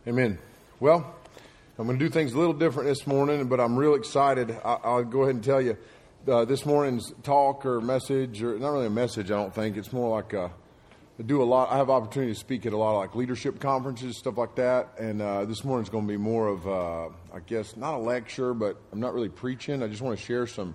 Amen. Well, I'm going to do things a little different this morning, but I'm real excited. I'll go ahead and tell you this morning's talk or message, or not really a message, I don't think. It's more like I have opportunity to speak at a lot of like leadership conferences, stuff like that. And this morning's going to be more of, I guess, not a lecture, but I'm not really preaching. I just want to share some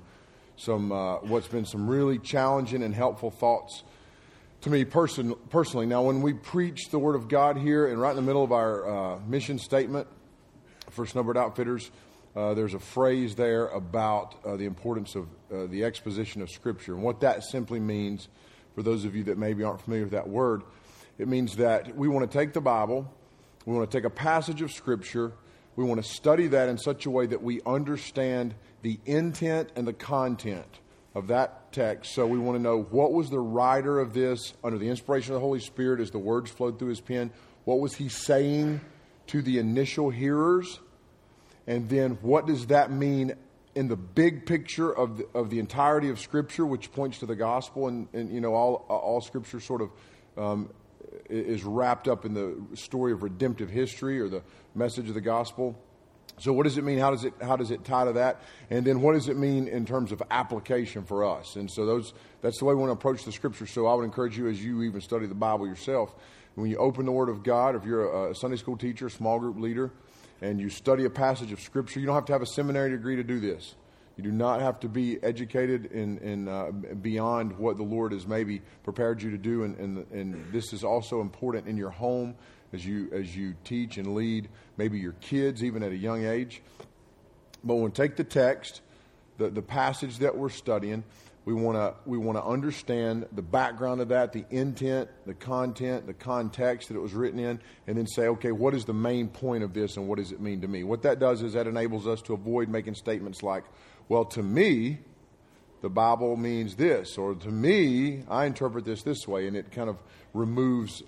what's been some really challenging and helpful thoughts to me personally. Now, when we preach the Word of God here, and right in the middle of our mission statement for Snowbird Outfitters, there's a phrase there about the importance of the exposition of Scripture. And what that simply means, for those of you that maybe aren't familiar with that word, it means that we want to take the Bible, we want to take a passage of Scripture, we want to study that in such a way that we understand the intent and the content of that text. So we want to know, what was the writer of this under the inspiration of the Holy Spirit as the words flowed through his pen? What was he saying to the initial hearers? And then what does that mean in the big picture of the entirety of Scripture, which points to the gospel? And you know, all Scripture sort of is wrapped up in the story of redemptive history or the message of the gospel. So what does it mean? How does it tie to that? And then what does it mean in terms of application for us? And so that's the way we want to approach the Scripture. So I would encourage you, as you even study the Bible yourself, when you open the Word of God, if you're a Sunday school teacher, small group leader, and you study a passage of Scripture, you don't have to have a seminary degree to do this. You do not have to be educated in beyond what the Lord has maybe prepared you to do. And this is also important in your home as you teach and lead maybe your kids even at a young age. But when we take the text, the passage that we're studying, we want to understand the background of that, the intent, the content, the context that it was written in, and then say, okay, what is the main point of this and what does it mean to me? What that does is that enables us to avoid making statements like, well, to me, the Bible means this, or to me, I interpret this way, and it kind of removes,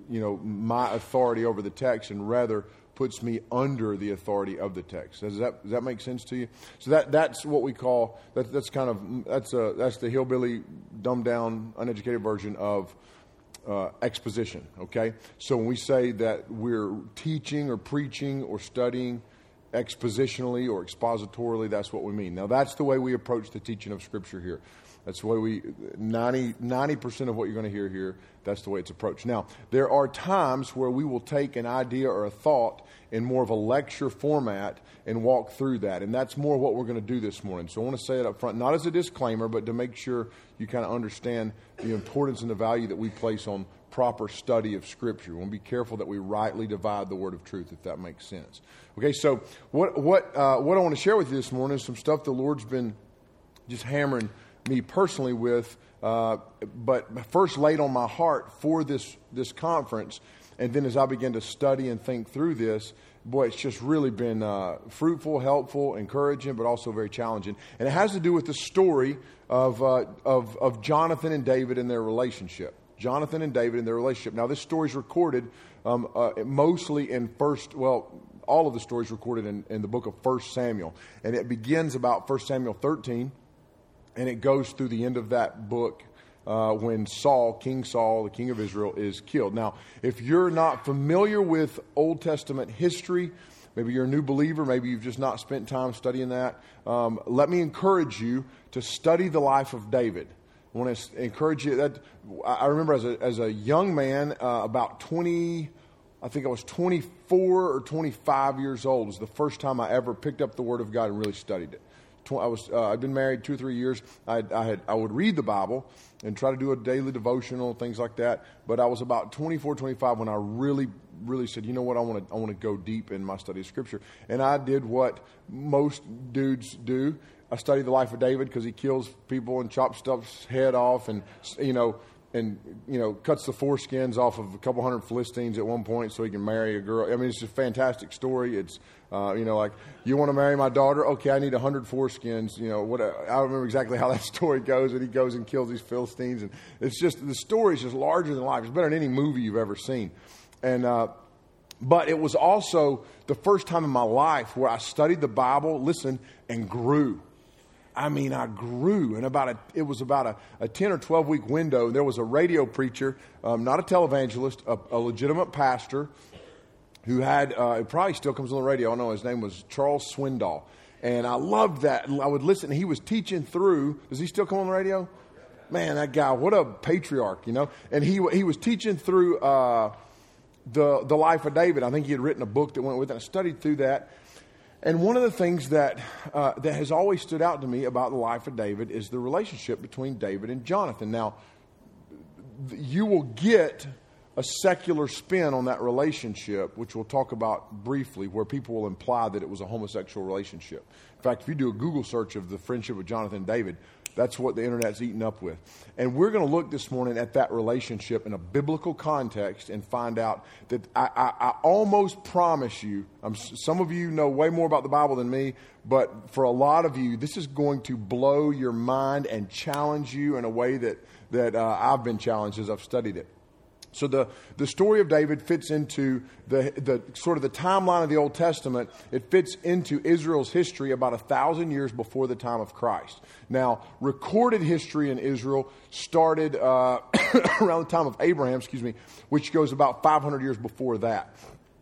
my authority over the text and rather puts me under the authority of the text. Does that make sense to you? So that's what we call that's the hillbilly, dumbed down, uneducated version of exposition. Okay, so when we say that we're teaching or preaching or studying expositionally or expositorily, that's what we mean. Now that's the way we approach the teaching of Scripture here. That's the way 90% of what you're going to hear here, that's the way it's approached. Now, there are times where we will take an idea or a thought in more of a lecture format and walk through that. And that's more what we're going to do this morning. So I want to say it up front, not as a disclaimer, but to make sure you kind of understand the importance and the value that we place on proper study of Scripture. We want to be careful that we rightly divide the word of truth, if that makes sense. Okay, so what I want to share with you this morning is some stuff the Lord's been just hammering me personally with, but first laid on my heart for this conference. And then as I began to study and think through this, boy, it's just really been fruitful, helpful, encouraging, but also very challenging. And it has to do with the story of Jonathan and David and their relationship. Jonathan and David and their relationship. Now, this story is recorded mostly in all of the stories recorded in the book of 1 Samuel. And it begins about 1 Samuel 13. And it goes through the end of that book when King Saul, the king of Israel, is killed. Now, if you're not familiar with Old Testament history, maybe you're a new believer, maybe you've just not spent time studying that, let me encourage you to study the life of David. I want to encourage you that I remember as a young man, about 20, I think I was 24 or 25 years old, was the first time I ever picked up the Word of God and really studied it. I'd been married 2 or 3 years. I would read the Bible and try to do a daily devotional, things like that. But I was about 24, 25 when I really, really said, you know what, I want to go deep in my study of Scripture. And I did what most dudes do. I studied the life of David because he kills people and chops stuff's head off and cuts the foreskins off of a couple hundred Philistines at one point so he can marry a girl. I mean, it's a fantastic story. It's, like, you want to marry my daughter? Okay, I need 100 foreskins. I don't remember exactly how that story goes, and he goes and kills these Philistines. And it's just, the story is just larger than life. It's better than any movie you've ever seen. And, but it was also the first time in my life where I studied the Bible, listened, and grew. I mean, I grew. And it was about a 10 or 12 week window. There was a radio preacher, not a televangelist, a legitimate pastor who had, it probably still comes on the radio, I know his name was Charles Swindoll. And I loved that. I would listen. He was teaching through, does he still come on the radio? Man, that guy, what a patriarch, you know. And he was teaching through the life of David. I think he had written a book that went with it. I studied through that. And one of the things that has always stood out to me about the life of David is the relationship between David and Jonathan. Now, you will get a secular spin on that relationship, which we'll talk about briefly, where people will imply that it was a homosexual relationship. In fact, if you do a Google search of the friendship of Jonathan and David, that's what the internet's eaten up with. And we're going to look this morning at that relationship in a biblical context and find out that I almost promise you, some of you know way more about the Bible than me, but for a lot of you, this is going to blow your mind and challenge you in a way that I've been challenged as I've studied it. So the story of David fits into the sort of the timeline of the Old Testament. It fits into Israel's history about 1,000 years before the time of Christ. Now, recorded history in Israel started around the time of Abraham, which goes about 500 years before that.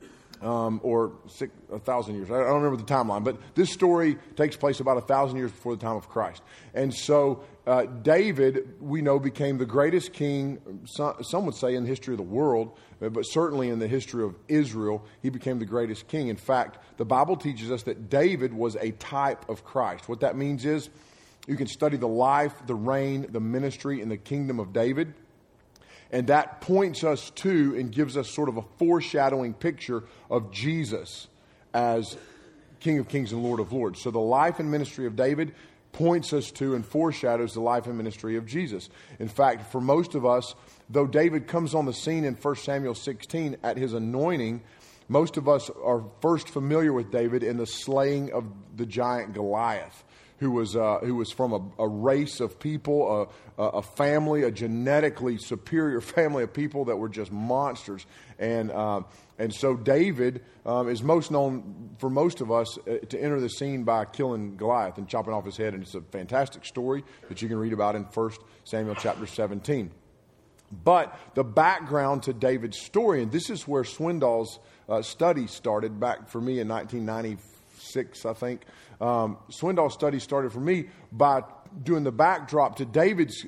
Or 1,000 years. I don't remember the timeline, but this story takes place about 1,000 years before the time of Christ. And so David, we know, became the greatest king, some would say in the history of the world, but certainly in the history of Israel, he became the greatest king. In fact, the Bible teaches us that David was a type of Christ. What that means is you can study the life, the reign, the ministry, and the kingdom of David. And that points us to and gives us sort of a foreshadowing picture of Jesus as King of Kings and Lord of Lords. So the life and ministry of David points us to and foreshadows the life and ministry of Jesus. In fact, for most of us, though David comes on the scene in 1 Samuel 16 at his anointing, most of us are first familiar with David in the slaying of the giant Goliath, who was from a race of people, a family, a genetically superior family of people that were just monsters. And so David is most known for most of us to enter the scene by killing Goliath and chopping off his head. And it's a fantastic story that you can read about in 1 Samuel chapter 17. But the background to David's story, and this is where Swindoll's study started back for me in 1996, I think. Swindoll's study started for me by doing the backdrop to David's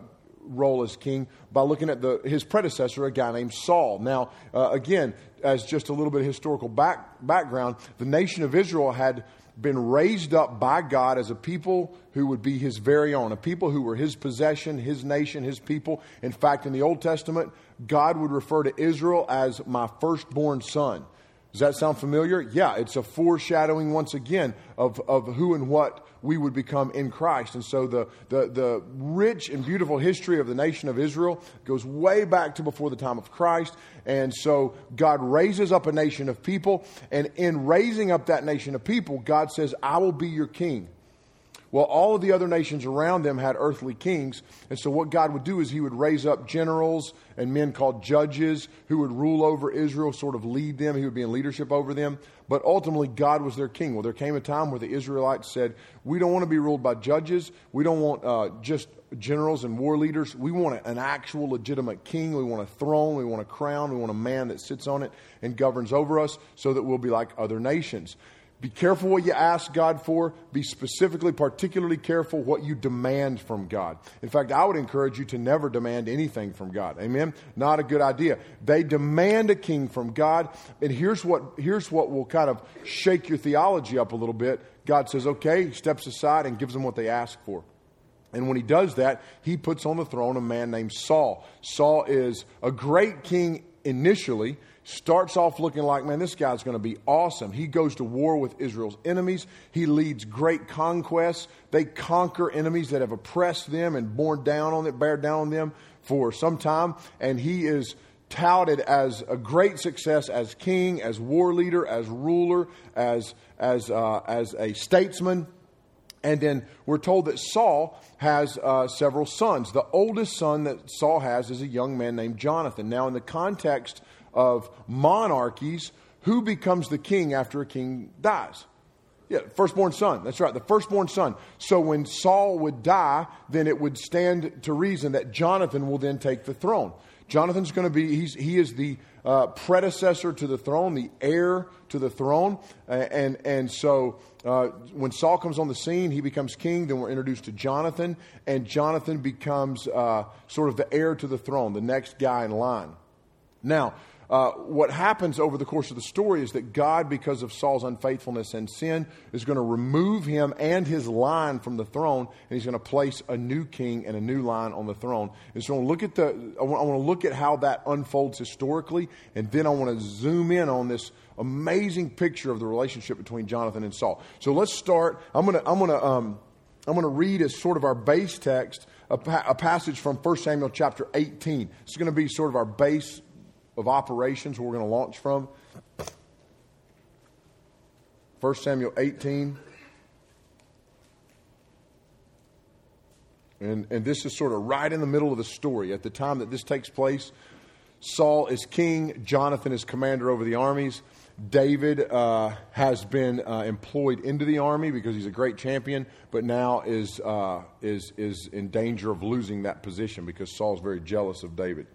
role as king by looking at his predecessor, a guy named Saul. Now, again, as just a little bit of historical background, the nation of Israel had been raised up by God as a people who would be his very own, a people who were his possession, his nation, his people. In fact, in the Old Testament, God would refer to Israel as my firstborn son. Does that sound familiar? Yeah, it's a foreshadowing once again of who and what we would become in Christ. And so the rich and beautiful history of the nation of Israel goes way back to before the time of Christ. And so God raises up a nation of people. And in raising up that nation of people, God says, I will be your king. Well, all of the other nations around them had earthly kings. And so what God would do is he would raise up generals and men called judges who would rule over Israel, sort of lead them. He would be in leadership over them. But ultimately, God was their king. Well, there came a time where the Israelites said, we don't want to be ruled by judges. We don't want just generals and war leaders. We want an actual legitimate king. We want a throne. We want a crown. We want a man that sits on it and governs over us so that we'll be like other nations. Be careful what you ask God for. Be particularly careful what you demand from God. In fact, I would encourage you to never demand anything from God. Amen? Not a good idea. They demand a king from God. And here's what will kind of shake your theology up a little bit. God says, okay, he steps aside and gives them what they ask for. And when he does that, he puts on the throne a man named Saul. Saul is a great king initially. Starts off looking like, man, this guy's going to be awesome. He goes to war with Israel's enemies. He leads great conquests. They conquer enemies that have oppressed them and bear down on them for some time. And he is touted as a great success as king, as war leader, as ruler, as a statesman. And then we're told that Saul has several sons. The oldest son that Saul has is a young man named Jonathan. Now, in the context of monarchies, who becomes the king after a king dies? Yeah, firstborn son. That's right, the firstborn son. So when Saul would die, then it would stand to reason that Jonathan will then take the throne. Jonathan's going to be, he is the predecessor to the throne, the heir to the throne. And so when Saul comes on the scene, he becomes king. Then we're introduced to Jonathan, and Jonathan becomes sort of the heir to the throne, the next guy in line. Now, what happens over the course of the story is that God, because of Saul's unfaithfulness and sin, is going to remove him and his line from the throne, and he's going to place a new king and a new line on the throne. And so I want to look at how that unfolds historically, and then I want to zoom in on this amazing picture of the relationship between Jonathan and Saul. So let's start. I'm going to read as sort of our base text a passage from 1 Samuel chapter 18. It's going to be sort of our base of operations where we're going to launch from. 1 Samuel 18. And this is sort of right in the middle of the story. At the time that this takes place, Saul is king. Jonathan is commander over the armies. David has been employed into the army because he's a great champion, but now is in danger of losing that position because Saul's very jealous of David.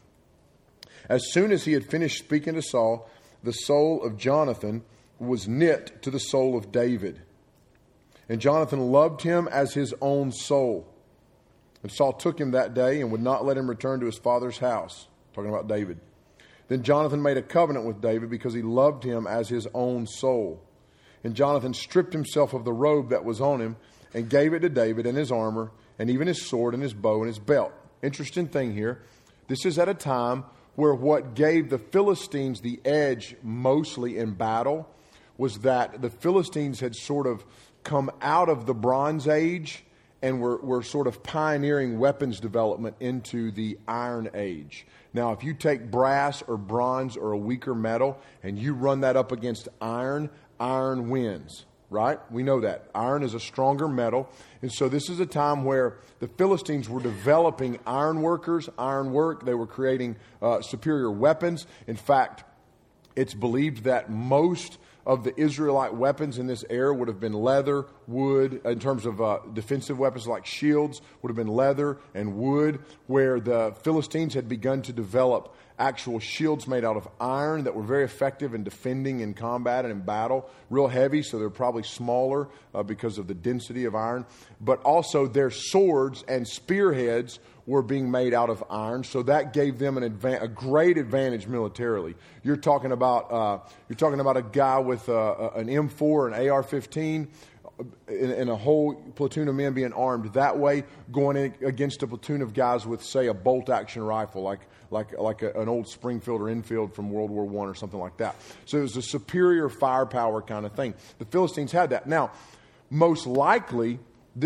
As soon as he had finished speaking to Saul, the soul of Jonathan was knit to the soul of David. And Jonathan loved him as his own soul. And Saul took him that day and would not let him return to his father's house. Talking about David. Then Jonathan made a covenant with David because he loved him as his own soul. And Jonathan stripped himself of the robe that was on him and gave it to David and his armor and even his sword and his bow and his belt. Interesting thing here. This is at a time where what gave the Philistines the edge mostly in battle was that the Philistines had sort of come out of the Bronze Age and were sort of pioneering weapons development into the Iron Age. Now, if you take brass or bronze or a weaker metal and you run that up against iron, iron wins, right? We know that. Iron is a stronger metal. And so this is a time where the Philistines were developing iron workers, iron work. They were creating superior weapons. In fact, it's believed that most of the Israelite weapons in this era would have been leather, wood, in terms of defensive weapons like shields, would have been leather and wood, where the Philistines had begun to develop actual shields made out of iron that were very effective in defending in combat and in battle. Real heavy, so they're probably smaller because of the density of iron. But also their swords and spearheads were being made out of iron, so that gave them a great advantage militarily. You're talking about a guy with an M4, an AR-15, and a whole platoon of men being armed that way, going in against a platoon of guys with, say, a bolt-action rifle, like an old Springfield or Enfield from World War I or something like that. So it was a superior firepower kind of thing. The Philistines had that. Now, most likely,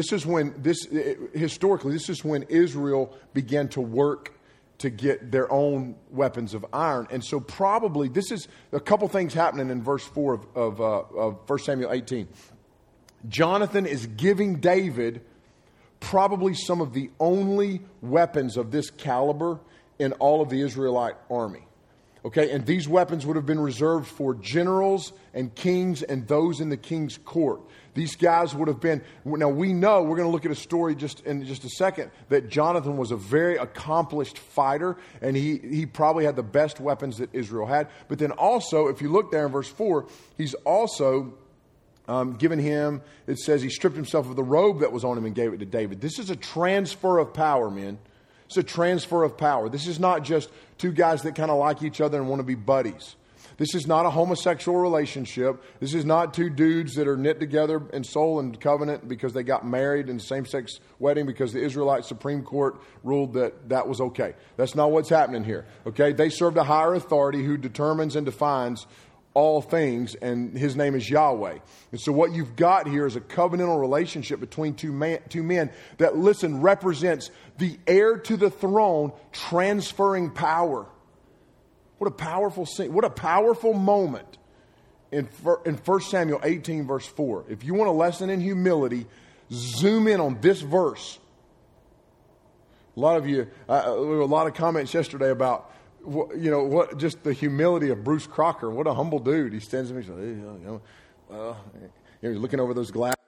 historically, this is when Israel began to work to get their own weapons of iron. And so probably, this is a couple things happening in verse 4 of 1 Samuel 18. Jonathan is giving David probably some of the only weapons of this caliber in all of the Israelite army. Okay, and these weapons would have been reserved for generals and kings and those in the king's court. These guys would have been, now we know, we're going to look at a story in just a second, that Jonathan was a very accomplished fighter, and he probably had the best weapons that Israel had. But then also, if you look there in verse 4, he's also given him, it says he stripped himself of the robe that was on him and gave it to David. This is a transfer of power, men. It's a transfer of power. This is not just two guys that kind of like each other and want to be buddies. This is not a homosexual relationship. This is not two dudes that are knit together in soul and covenant because they got married in a same-sex wedding because the Israelite Supreme Court ruled that was okay. That's not what's happening here. Okay? They served a higher authority who determines and defines all things, and his name is Yahweh. And so what you've got here is a covenantal relationship between two men that, listen, represents the heir to the throne transferring power. What a powerful scene. What a powerful moment in 1 Samuel 18, verse 4. If you want a lesson in humility, zoom in on this verse. A lot of you, there were a lot of comments yesterday about just the humility of Bruce Crocker. What a humble dude. He stands there and he's looking over those glasses.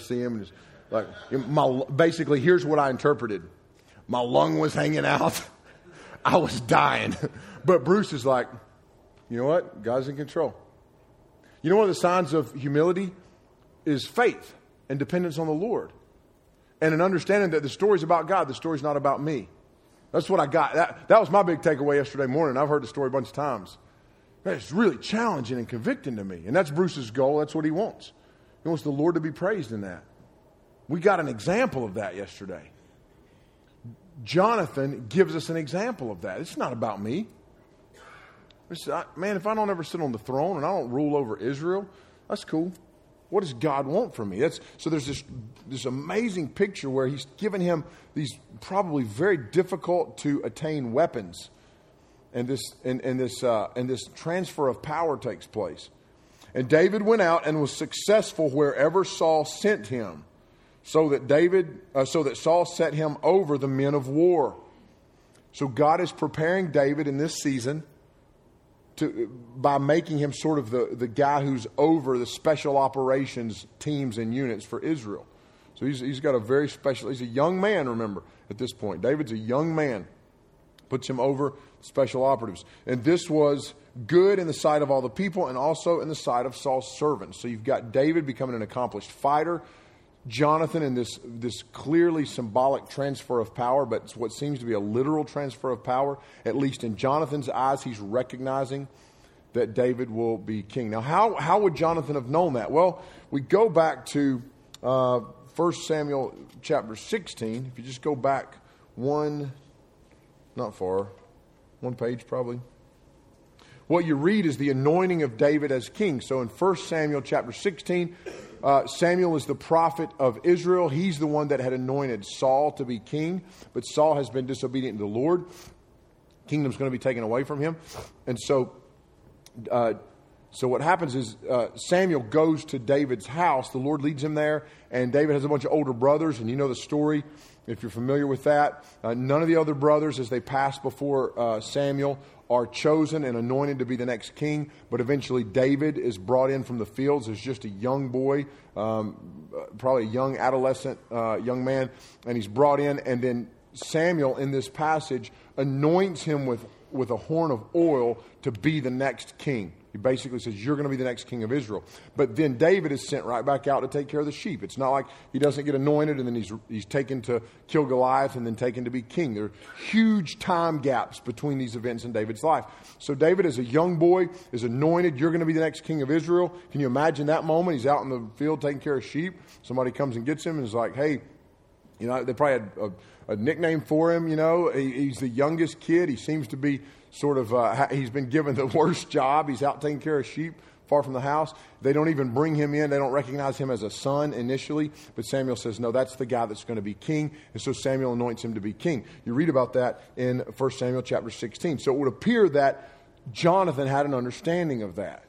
see him. And it's like, basically, here's what I interpreted. My lung was hanging out. I was dying. But Bruce is like, you know what? God's in control. You know, one of the signs of humility is faith and dependence on the Lord. And an understanding that the story's about God, the story's not about me. That's what I got. That was my big takeaway yesterday morning. I've heard the story a bunch of times. It's really challenging and convicting to me. And that's Bruce's goal. That's what he wants. He wants the Lord to be praised in that. We got an example of that yesterday. Jonathan gives us an example of that. It's not about me. Man, if I don't ever sit on the throne and I don't rule over Israel, that's cool. What does God want from me? So there's this amazing picture where he's given him these probably very difficult to attain weapons, and this transfer of power takes place. And David went out and was successful wherever Saul sent him, so that Saul set him over the men of war. So God is preparing David in this season by making him sort of the guy who's over the special operations teams and units for Israel. So he's got a very special, he's a young man, remember, at this point. David's a young man. Puts him over special operatives. And this was good in the sight of all the people and also in the sight of Saul's servants. So you've got David becoming an accomplished fighter. Jonathan in this clearly symbolic transfer of power, but it's what seems to be a literal transfer of power. At least in Jonathan's eyes, he's recognizing that David will be king. Now, how would Jonathan have known that? Well, we go back to 1 Samuel chapter 16. If you just go back one page probably. What you read is the anointing of David as king. So in 1 Samuel chapter 16, Samuel is the prophet of Israel. He's the one that had anointed Saul to be king, but Saul has been disobedient to the Lord. Kingdom's going to be taken away from him. And so what happens is Samuel goes to David's house. The Lord leads him there, and David has a bunch of older brothers, and you know the story if you're familiar with that. None of the other brothers, as they pass before Samuel, are chosen and anointed to be the next king, but eventually David is brought in from the fields as just a young boy, probably a young adolescent young man, and he's brought in, and then Samuel in this passage anoints him with a horn of oil to be the next king. He basically says, you're going to be the next king of Israel. But then David is sent right back out to take care of the sheep. It's not like he doesn't get anointed and then he's taken to kill Goliath and then taken to be king. There are huge time gaps between these events in David's life. So David, as a young boy, is anointed. You're going to be the next king of Israel. Can you imagine that moment? He's out in the field taking care of sheep. Somebody comes and gets him and is like, hey, you know, they probably had a nickname for him. You know, he's the youngest kid. He seems to be sort of, he's been given the worst job. He's out taking care of sheep far from the house. They don't even bring him in. They don't recognize him as a son initially. But Samuel says, no, that's the guy that's going to be king. And so Samuel anoints him to be king. You read about that in 1 Samuel chapter 16. So it would appear that Jonathan had an understanding of that.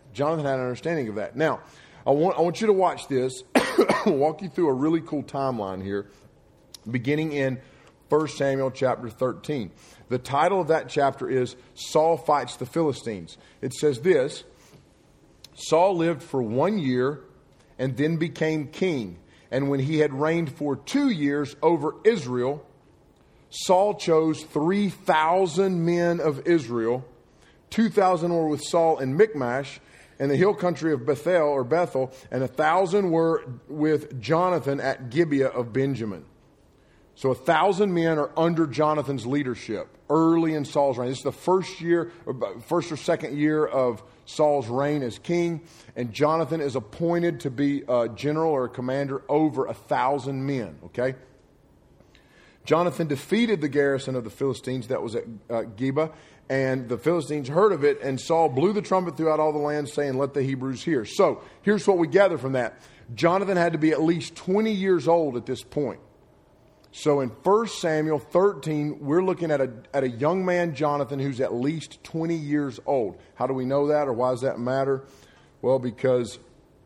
Now, I want you to watch this. I'll walk you through a really cool timeline here, beginning in 1 Samuel chapter 13. The title of that chapter is Saul Fights the Philistines. It says this: Saul lived for 1 year and then became king. And when he had reigned for 2 years over Israel, Saul chose 3,000 men of Israel. 2,000 were with Saul in Michmash and the hill country of Bethel, and 1,000 were with Jonathan at Gibeah of Benjamin. So 1,000 men are under Jonathan's leadership early in Saul's reign. This is the first or second year of Saul's reign as king. And Jonathan is appointed to be a general or a commander over 1,000 men. Okay? Jonathan defeated the garrison of the Philistines that was at Gibeah. And the Philistines heard of it. And Saul blew the trumpet throughout all the land, saying, let the Hebrews hear. So here's what we gather from that. Jonathan had to be at least 20 years old at this point. So in 1 Samuel 13, we're looking at a young man, Jonathan, who's at least 20 years old. How do we know that, or why does that matter? Well, because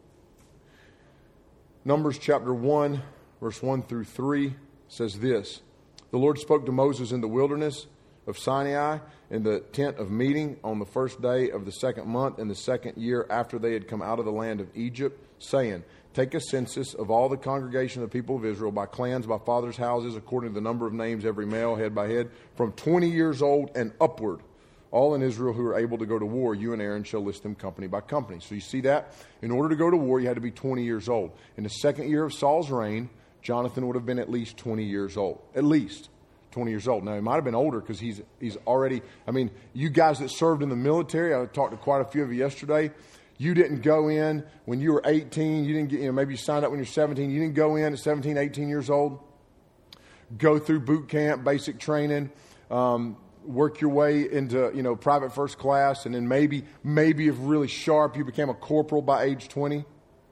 Numbers chapter 1, verse 1 through 3 says this: The Lord spoke to Moses in the wilderness of Sinai in the tent of meeting on the first day of the second month in the second year after they had come out of the land of Egypt, saying, take a census of all the congregation of the people of Israel by clans, by fathers' houses, according to the number of names, every male, head by head, from 20 years old and upward. All in Israel who are able to go to war, you and Aaron shall list them company by company. So you see that? In order to go to war, you had to be 20 years old. In the second year of Saul's reign, Jonathan would have been at least 20 years old. At least 20 years old. Now, he might have been older because he's already, you guys that served in the military, I talked to quite a few of you yesterday. You didn't go in when you were 18. You didn't get, maybe you signed up when you're 17. You didn't go in at 17, 18 years old. Go through boot camp, basic training, work your way into, private first class, and then maybe if really sharp, you became a corporal by age 20.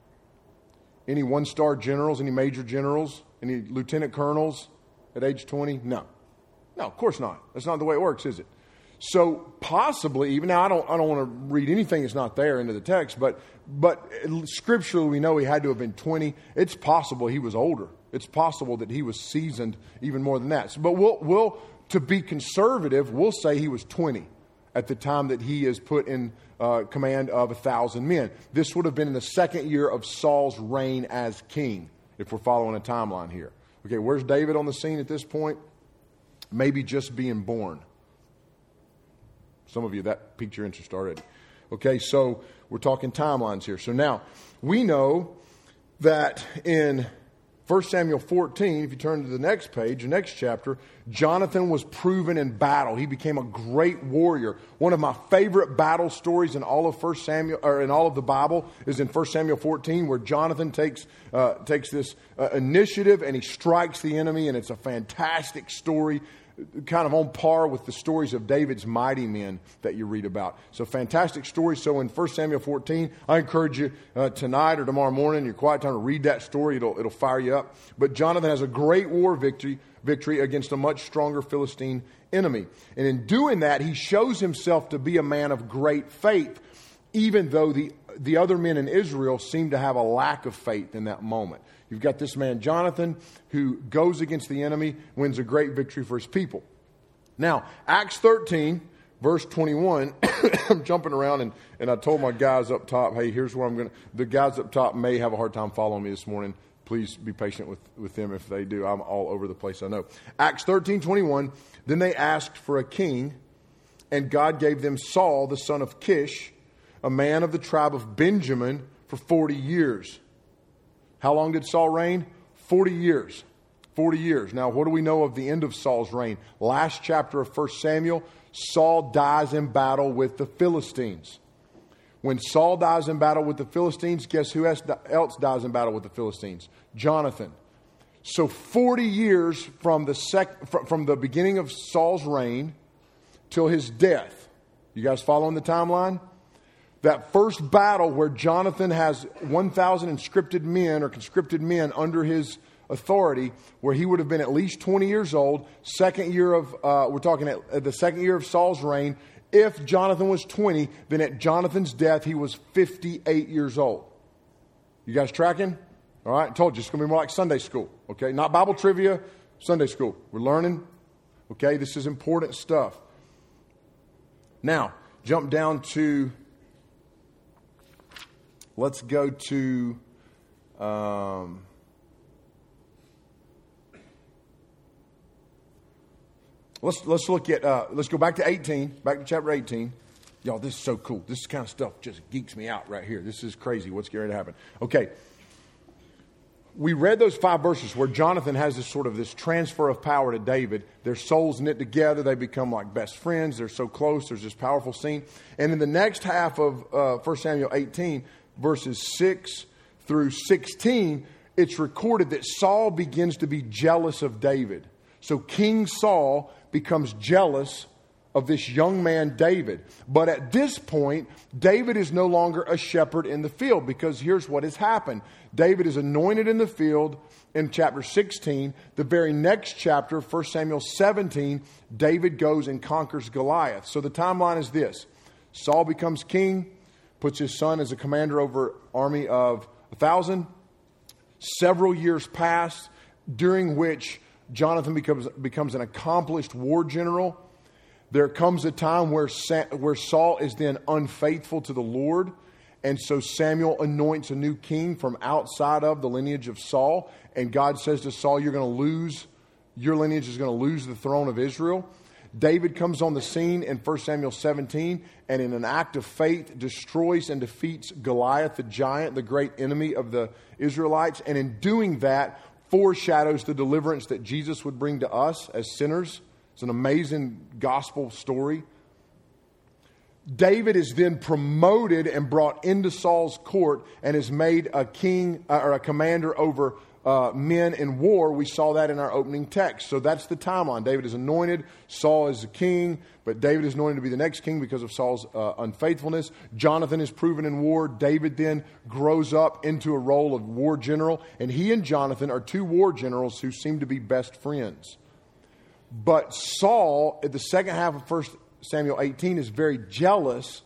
Any one-star generals, any major generals, any lieutenant colonels at age 20? No, of course not. That's not the way it works, is it? So possibly, even now, I don't want to read anything that's not there into the text, but scripturally we know he had to have been 20. It's possible he was older. It's possible that he was seasoned even more than that. But we'll to be conservative, we'll say he was 20 at the time that he is put in command of 1,000 men. This would have been in the second year of Saul's reign as king, if we're following a timeline here. Okay, where's David on the scene at this point? Maybe just being born. Some of you, that piqued your interest already. Okay, so we're talking timelines here. So now, we know that in 1 Samuel 14, if you turn to the next page, the next chapter, Jonathan was proven in battle. He became a great warrior. One of my favorite battle stories in all of 1 Samuel, or in all of the Bible, is in 1 Samuel 14, where Jonathan takes this initiative and he strikes the enemy, and it's a fantastic story, kind of on par with the stories of David's mighty men that you read about. So fantastic story. So in 1 Samuel 14, I encourage you tonight or tomorrow morning, your quiet time, to read that story. It'll fire you up. But Jonathan has a great war victory against a much stronger Philistine enemy. And in doing that, he shows himself to be a man of great faith, even though the other men in Israel seem to have a lack of faith in that moment. You've got this man, Jonathan, who goes against the enemy, wins a great victory for his people. Now, Acts 13, verse 21, I'm jumping around, and I told my guys up top, hey, here's where I'm going to... The guys up top may have a hard time following me this morning. Please be patient with them if they do. I'm all over the place, I know. Acts 13, 21, then they asked for a king, and God gave them Saul, the son of Kish, a man of the tribe of Benjamin, for 40 years. How long did Saul reign? 40 years. 40 years. Now, what do we know of the end of Saul's reign? Last chapter of 1 Samuel, Saul dies in battle with the Philistines. When Saul dies in battle with the Philistines, guess who else dies in battle with the Philistines? Jonathan. So 40 years from the beginning of Saul's reign till his death. You guys following the timeline? That first battle where Jonathan has 1,000 conscripted men under his authority, where he would have been at least 20 years old. We're talking at the second year of Saul's reign. If Jonathan was 20, then at Jonathan's death, he was 58 years old. You guys tracking? All right, I told you, it's going to be more like Sunday school. Okay, not Bible trivia, Sunday school. We're learning. Okay, this is important stuff. Now, jump down to... Let's go to let's look at let's go back to 18, back to chapter 18. Y'all, this is so cool. This kind of stuff just geeks me out right here. This is crazy. What's going to happen? Okay. We read those 5 verses where Jonathan has this transfer of power to David. Their souls knit together. They become like best friends. They're so close. There's this powerful scene. And in the next half of 1 Samuel 18, verses 6 through 16, it's recorded that Saul begins to be jealous of David. So King Saul becomes jealous of this young man, David. But at this point, David is no longer a shepherd in the field, because here's what has happened. David is anointed in the field in chapter 16. The very next chapter, 1 Samuel 17, David goes and conquers Goliath. So the timeline is this. Saul becomes king, puts his son as a commander over an army of 1,000. Several years pass, during which Jonathan becomes an accomplished war general. There comes a time where Saul is then unfaithful to the Lord, And so Samuel anoints a new king from outside of the lineage of Saul. And God says to Saul, your lineage is going to lose the throne of Israel. David comes on the scene in 1 Samuel 17 and in an act of faith destroys and defeats Goliath, the giant, the great enemy of the Israelites. And in doing that, foreshadows the deliverance that Jesus would bring to us as sinners. It's an amazing gospel story. David is then promoted and brought into Saul's court and is made a king or a commander over men in war. We saw that in our opening text. So that's the timeline. David is anointed. Saul is the king, but David is anointed to be the next king because of Saul's unfaithfulness. Jonathan is proven in war. David then grows up into a role of war general, and he and Jonathan are two war generals who seem to be best friends. But Saul, at the second half of 1 Samuel 18, is very jealous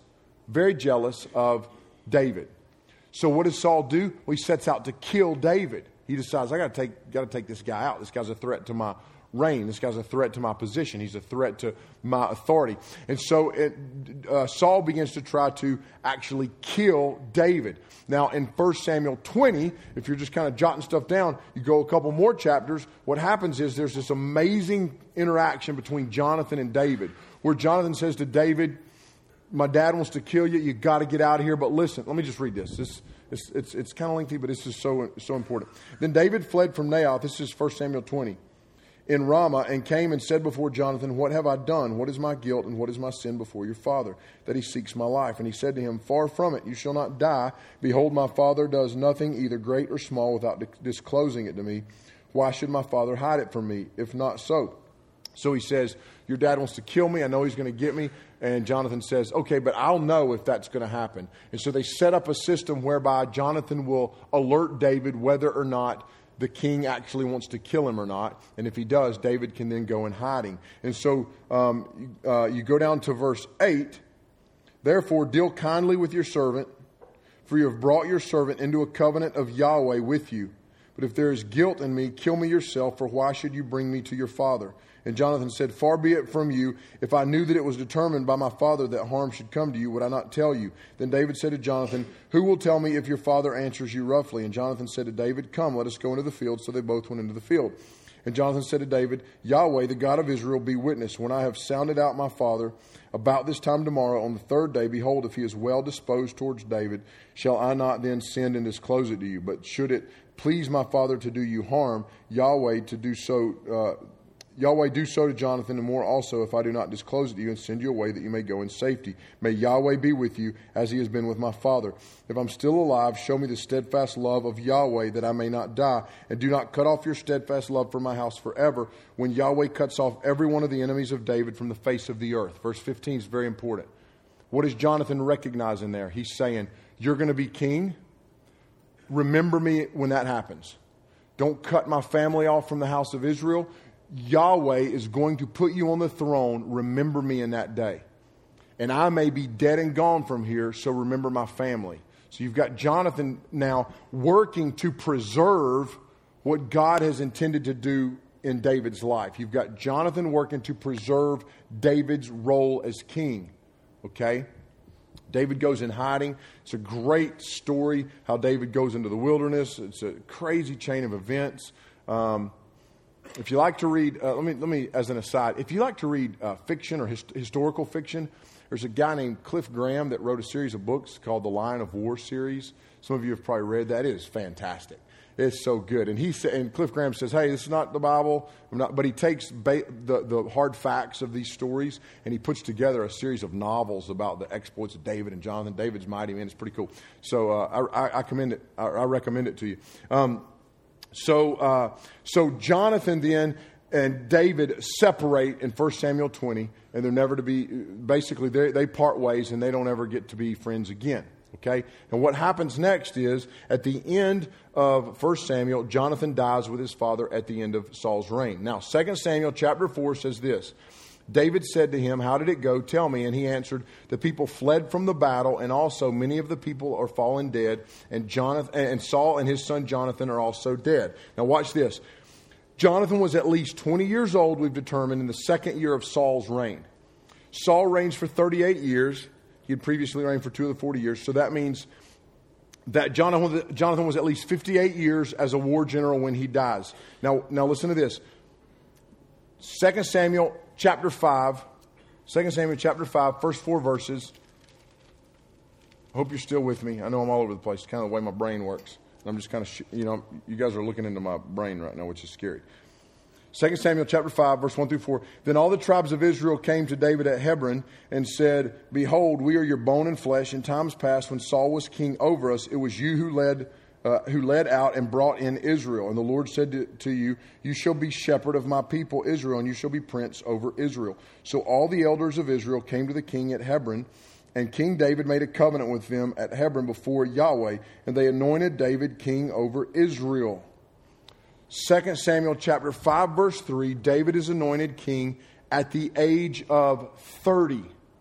of David. So what does Saul do? Well, he sets out to kill David. He decides, I got to take this guy out. This guy's a threat to my reign. This guy's a threat to my position. He's a threat to my authority. And so Saul begins to try to actually kill David. Now, in 1 Samuel 20, if you're just kind of jotting stuff down, you go a couple more chapters, what happens is there's this amazing interaction between Jonathan and David, where Jonathan says to David, my dad wants to kill you. You got to get out of here. But listen, let me just read this. It's kind of lengthy, but this is so important. Then David fled from Naioth. This is 1 Samuel 20. In Ramah, and came and said before Jonathan, what have I done? What is my guilt and what is my sin before your father, that he seeks my life? And he said to him, far from it, you shall not die. Behold, my father does nothing, either great or small, without disclosing it to me. Why should my father hide it from me, if not so? So he says, your dad wants to kill me. I know he's going to get me. And Jonathan says, okay, but I'll know if that's going to happen. And so they set up a system whereby Jonathan will alert David whether or not the king actually wants to kill him or not. And if he does, David can then go in hiding. And so you go down to verse 8. Therefore, deal kindly with your servant, for you have brought your servant into a covenant of Yahweh with you. But if there is guilt in me, kill me yourself, for why should you bring me to your father? And Jonathan said, far be it from you. If I knew that it was determined by my father that harm should come to you, would I not tell you? Then David said to Jonathan, who will tell me if your father answers you roughly? And Jonathan said to David, come, let us go into the field. So they both went into the field. And Jonathan said to David, Yahweh, the God of Israel, be witness. When I have sounded out my father about this time tomorrow on the third day, behold, if he is well disposed towards David, shall I not then send and disclose it to you? But should it please my father to do you harm, Yahweh do so to Jonathan, and more also, if I do not disclose it to you and send you away, that you may go in safety. May Yahweh be with you, as he has been with my father. If I'm still alive, show me the steadfast love of Yahweh, that I may not die. And do not cut off your steadfast love from my house forever, when Yahweh cuts off every one of the enemies of David from the face of the earth. Verse 15 is very important. What does Jonathan recognize in there? He's saying, you're going to be king. Remember me when that happens. Don't cut my family off from the house of Israel. Yahweh is going to put you on the throne. Remember me in that day. And I may be dead and gone from here, so remember my family. So you've got Jonathan now working to preserve what God has intended to do in David's life. You've got Jonathan working to preserve David's role as king. Okay? David goes in hiding. It's a great story how David goes into the wilderness. It's a crazy chain of events. If you like to read, let me as an aside, if you like to read fiction or historical fiction, there's a guy named Cliff Graham that wrote a series of books called the Lion of War series. Some of you have probably read that. It is fantastic. It's so good. And Cliff Graham says, hey, this is not the Bible, but he takes the hard facts of these stories and he puts together a series of novels about the exploits of David and Jonathan. David's mighty man. It's pretty cool. So I recommend it to you. So Jonathan then and David separate in 1 Samuel 20, and they're never to be, basically they part ways and they don't ever get to be friends again. Okay? And what happens next is, at the end of 1 Samuel, Jonathan dies with his father at the end of Saul's reign. Now, 2 Samuel chapter 4 says this. David said to him, how did it go? Tell me. And he answered, the people fled from the battle, and also many of the people are fallen dead, and Saul and his son Jonathan are also dead. Now watch this. Jonathan was at least 20 years old, we've determined, in the second year of Saul's reign. Saul reigns for 38 years. He had previously reigned for 2 of the 40 years. So that means that Jonathan was at least 58 years as a war general when he dies. Now listen to this. 2 Samuel chapter 5, first 4 verses. I hope you're still with me. I know I'm all over the place. It's kind of the way my brain works. I'm just kind of, you guys are looking into my brain right now, which is scary. 2 Samuel chapter 5, verse 1 through 4. Then all the tribes of Israel came to David at Hebron and said, Behold, we are your bone and flesh. In times past, when Saul was king over us, it was you who led out and brought in Israel. And the Lord said to you, You shall be shepherd of my people Israel, and you shall be prince over Israel. So all the elders of Israel came to the king at Hebron, and King David made a covenant with them at Hebron before Yahweh, and they anointed David king over Israel. 2 Samuel chapter 5, verse 3, David is anointed king at the age of 30.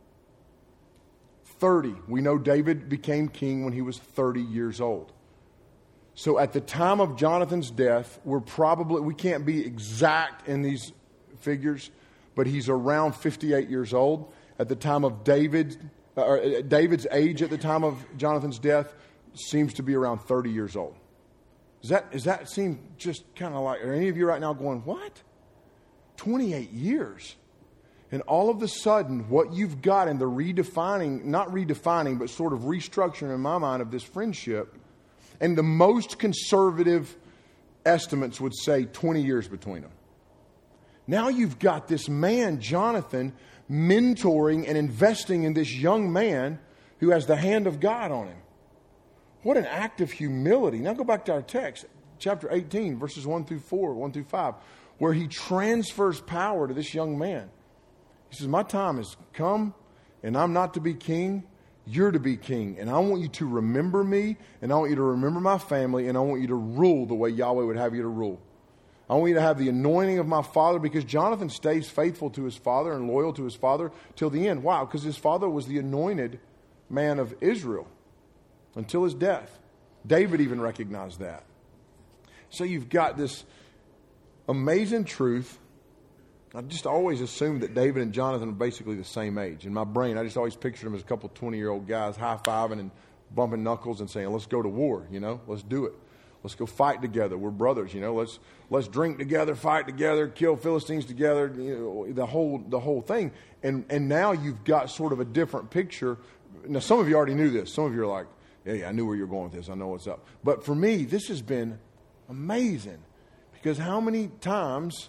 30. We know David became king when he was 30 years old. So at the time of Jonathan's death, we can't be exact in these figures, but he's around 58 years old. At the time of David's age at the time of Jonathan's death seems to be around 30 years old. Does that seem just kind of like, are any of you right now going, what? 28 years. And all of a sudden, what you've got in the not redefining, but sort of restructuring in my mind of this friendship, and the most conservative estimates would say 20 years between them. Now you've got this man, Jonathan, mentoring and investing in this young man who has the hand of God on him. What an act of humility. Now go back to our text, chapter 18, verses 1 through 5, where he transfers power to this young man. He says, my time has come, and I'm not to be king. You're to be king. And I want you to remember me, and I want you to remember my family, and I want you to rule the way Yahweh would have you to rule. I want you to have the anointing of my father, because Jonathan stays faithful to his father and loyal to his father till the end. Wow, because his father was the anointed man of Israel until his death. David even recognized that. So you've got this amazing truth. I just always assumed that David and Jonathan are basically the same age. In my brain, I just always pictured them as a couple of 20-year-old guys high-fiving and bumping knuckles and saying, let's go to war, let's do it. Let's go fight together. We're brothers, Let's drink together, fight together, kill Philistines together, the whole thing. And now you've got sort of a different picture. Now, some of you already knew this. Some of you are like, yeah, I knew where you're going with this. I know what's up. But for me, this has been amazing, because how many times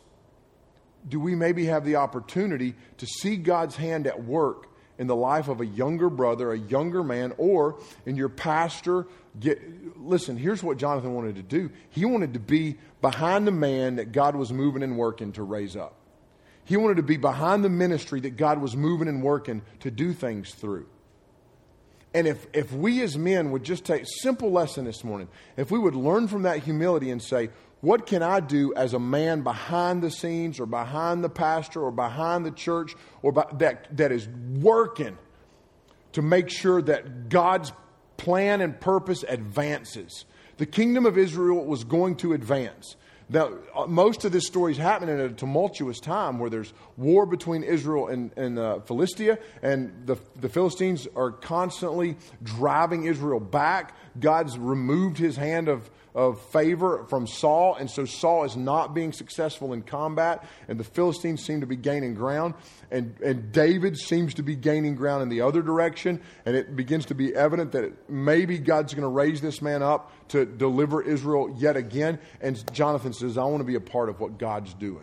do we maybe have the opportunity to see God's hand at work in the life of a younger brother, a younger man, or in your pastor? Listen, here's what Jonathan wanted to do. He wanted to be behind the man that God was moving and working to raise up. He wanted to be behind the ministry that God was moving and working to do things through. And if we as men would just take a simple lesson this morning, if we would learn from that humility and say, what can I do as a man behind the scenes or behind the pastor or behind the church or that is working to make sure that God's plan and purpose advances? The kingdom of Israel was going to advance. Now, most of this story is happening at a tumultuous time where there's war between Israel and Philistia, and the Philistines are constantly driving Israel back. God's removed his hand of favor from Saul, and so Saul is not being successful in combat, and the Philistines seem to be gaining ground, and David seems to be gaining ground in the other direction, and it begins to be evident that maybe God's going to raise this man up to deliver Israel yet again. And Jonathan says, I want to be a part of what God's doing.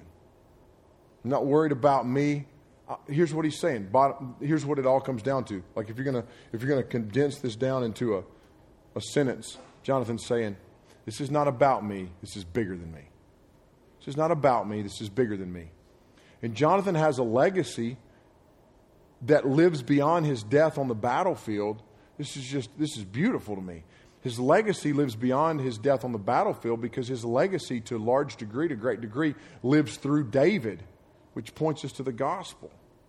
I'm not worried about me. Here's what he's saying. Here's what it all comes down to. Like if you're gonna condense this down into a sentence, Jonathan's saying, this is not about me. This is bigger than me. This is not about me. This is bigger than me. And Jonathan has a legacy that lives beyond his death on the battlefield. This is beautiful to me. His legacy lives beyond his death on the battlefield, because his legacy to great degree, lives through David, which points us to the gospel.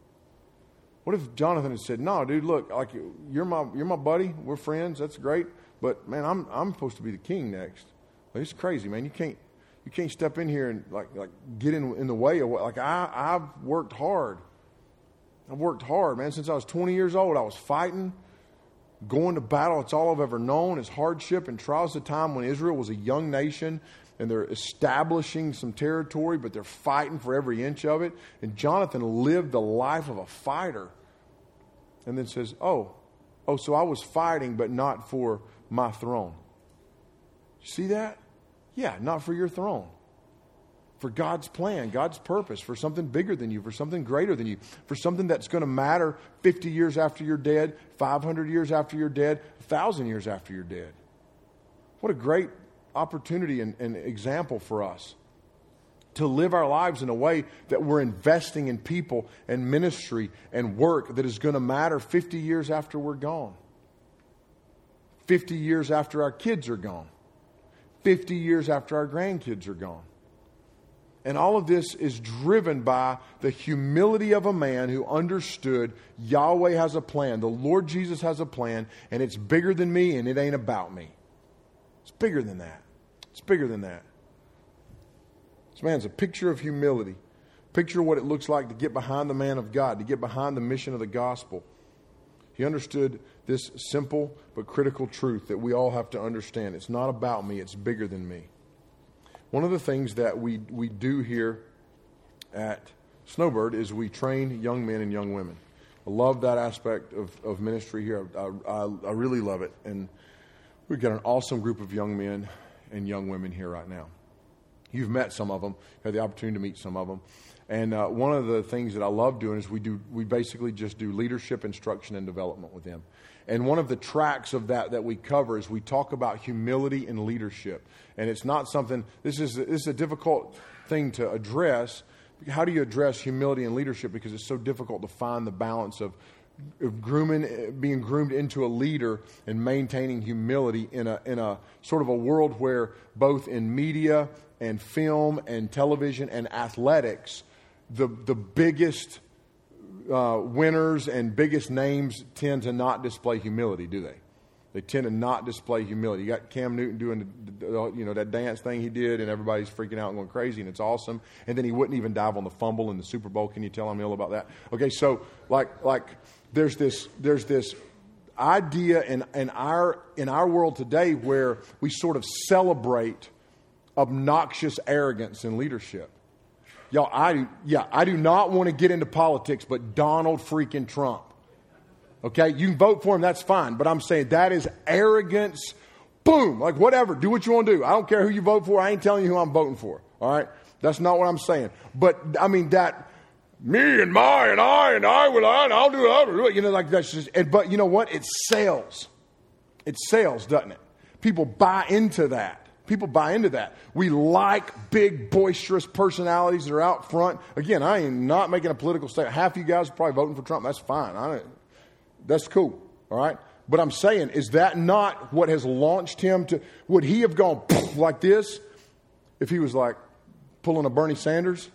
What if Jonathan had said, no, dude, look, like you're my buddy. We're friends. That's great. But man, I'm supposed to be the king next. Like, it's crazy, man. You can't step in here and like get in the way of what, like I've worked hard. I've worked hard, man. Since I was 20 years old, I was fighting, going to battle. It's all I've ever known is hardship and trials. At a time when Israel was a young nation and they're establishing some territory, but they're fighting for every inch of it. And Jonathan lived the life of a fighter and then says, oh, so I was fighting, but not for my throne. You see that? Yeah, not for your throne. For God's plan, God's purpose, for something bigger than you, for something greater than you, for something that's going to matter 50 years after you're dead, 500 years after you're dead, 1,000 years after you're dead. What a great opportunity and example for us to live our lives in a way that we're investing in people and ministry and work that is going to matter 50 years after we're gone, 50 years after our kids are gone, 50 years after our grandkids are gone. And all of this is driven by the humility of a man who understood Yahweh has a plan. The Lord Jesus has a plan, and it's bigger than me, and it ain't about me. It's bigger than that. It's bigger than that. This man's a picture of humility. Picture what it looks like to get behind the man of God, to get behind the mission of the gospel. He understood this simple but critical truth that we all have to understand. It's not about me, it's bigger than me. One of the things that we do here at Snowbird is we train young men and young women. I love that aspect of ministry here. I really love it. And we've got an awesome group of young men and young women here right now. You've met some of them, had the opportunity to meet some of them. And one of the things that I love doing is we basically just do leadership, instruction, and development with them. And one of the tracks of that we cover is we talk about humility and leadership. And it's not something, this is a difficult thing to address. How do you address humility and leadership? Because it's so difficult to find the balance of being groomed into a leader and maintaining humility in a sort of a world where both in media and film and television and athletics, the biggest winners and biggest names tend to not display humility, do they? They tend to not display humility. You got Cam Newton doing that dance thing he did, and everybody's freaking out and going crazy, and it's awesome. And then he wouldn't even dive on the fumble in the Super Bowl. Can you tell him all about that? Okay, so like there's this idea in our world today where we sort of celebrate obnoxious arrogance in leadership. Y'all, I do not want to get into politics, but Donald freaking Trump. Okay, you can vote for him, that's fine. But I'm saying that is arrogance. Boom, like whatever, do what you want to do. I don't care who you vote for. I ain't telling you who I'm voting for. All right, that's not what I'm saying. But I mean that me and my and I will and I'll do it. Like that's just. But you know what? It sells. It sells, doesn't it? People buy into that. People buy into that. We like big, boisterous personalities that are out front. Again, I am not making a political statement. Half of you guys are probably voting for Trump. That's fine. That's cool. All right? But I'm saying, is that not what has launched him to... Would he have gone like this if he was like pulling a Bernie Sanders?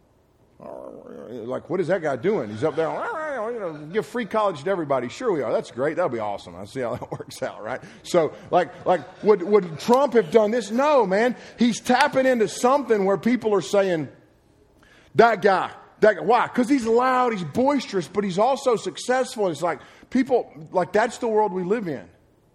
Like, what is that guy doing? He's up there, give free college to everybody. Sure we are. That's great. That'll be awesome. I see how that works out, right? So, would Trump have done this? No, man. He's tapping into something where people are saying, that guy. Why? Because he's loud, he's boisterous, but he's also successful. It's like, people, like that's the world we live in.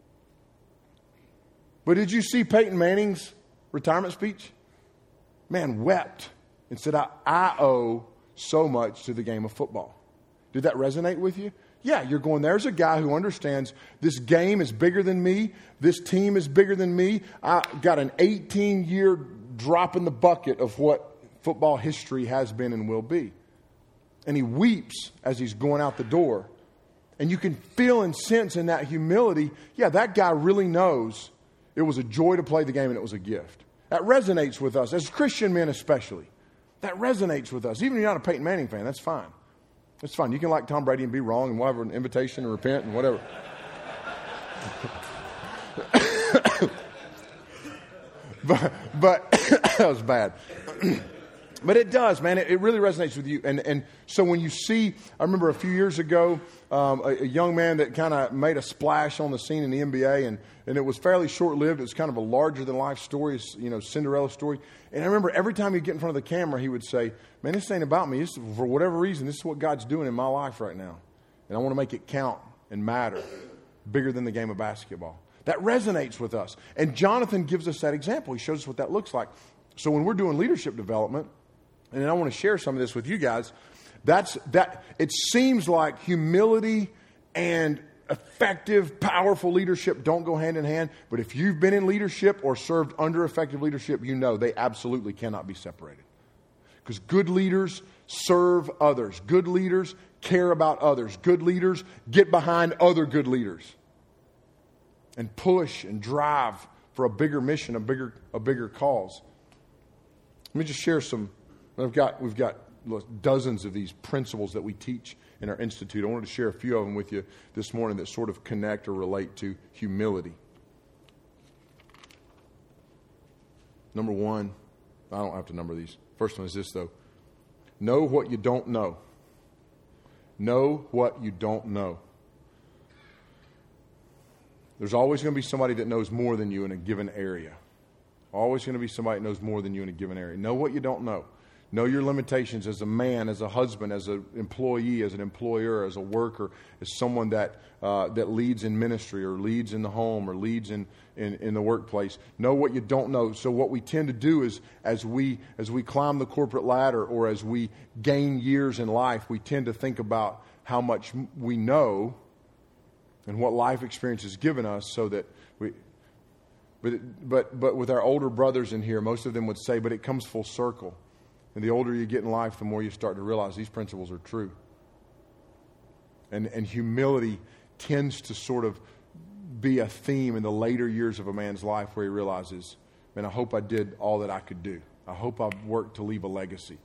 But did you see Peyton Manning's retirement speech? Man wept and said, I owe so much to the game of football. Did that resonate with you? Yeah, you're going, there's a guy who understands this game is bigger than me. This team is bigger than me. I got an 18-year drop in the bucket of what football history has been and will be. And he weeps as he's going out the door. And you can feel and sense in that humility, yeah, that guy really knows it was a joy to play the game and it was a gift. That resonates with us, as Christian men especially. That resonates with us. Even if you're not a Peyton Manning fan, that's fine. That's fine. You can like Tom Brady and be wrong and we'll have an invitation to repent and whatever. but that was bad. But it does, man. It really resonates with you. And so when you see, I remember a few years ago, a young man that kind of made a splash on the scene in the NBA, and it was fairly short-lived. It was kind of a larger-than-life story, Cinderella story. And I remember every time he'd get in front of the camera, he would say, man, this ain't about me. For whatever reason, this is what God's doing in my life right now. And I want to make it count and matter, bigger than the game of basketball. That resonates with us. And Jonathan gives us that example. He shows us what that looks like. So when we're doing leadership development, and I want to share some of this with you guys, it seems like humility and effective, powerful leadership don't go hand in hand. But if you've been in leadership or served under effective leadership, you know they absolutely cannot be separated. Because good leaders serve others. Good leaders care about others. Good leaders get behind other good leaders and push and drive for a bigger mission, a bigger cause. Let me just share some. We've got dozens of these principles that we teach in our institute. I wanted to share a few of them with you this morning that sort of connect or relate to humility. Number one, I don't have to number these. First one is this, though. Know what you don't know. Know what you don't know. There's always going to be somebody that knows more than you in a given area. Always going to be somebody that knows more than you in a given area. Know what you don't know. Know your limitations as a man, as a husband, as an employee, as an employer, as a worker, as someone that leads in ministry or leads in the home or leads in the workplace. Know what you don't know. So what we tend to do is as we climb the corporate ladder or as we gain years in life, we tend to think about how much we know and what life experience has given us so that we... But with our older brothers in here, most of them would say, but it comes full circle. And the older you get in life, the more you start to realize these principles are true. And humility tends to sort of be a theme in the later years of a man's life where he realizes, man, I hope I did all that I could do. I hope I've worked to leave a legacy.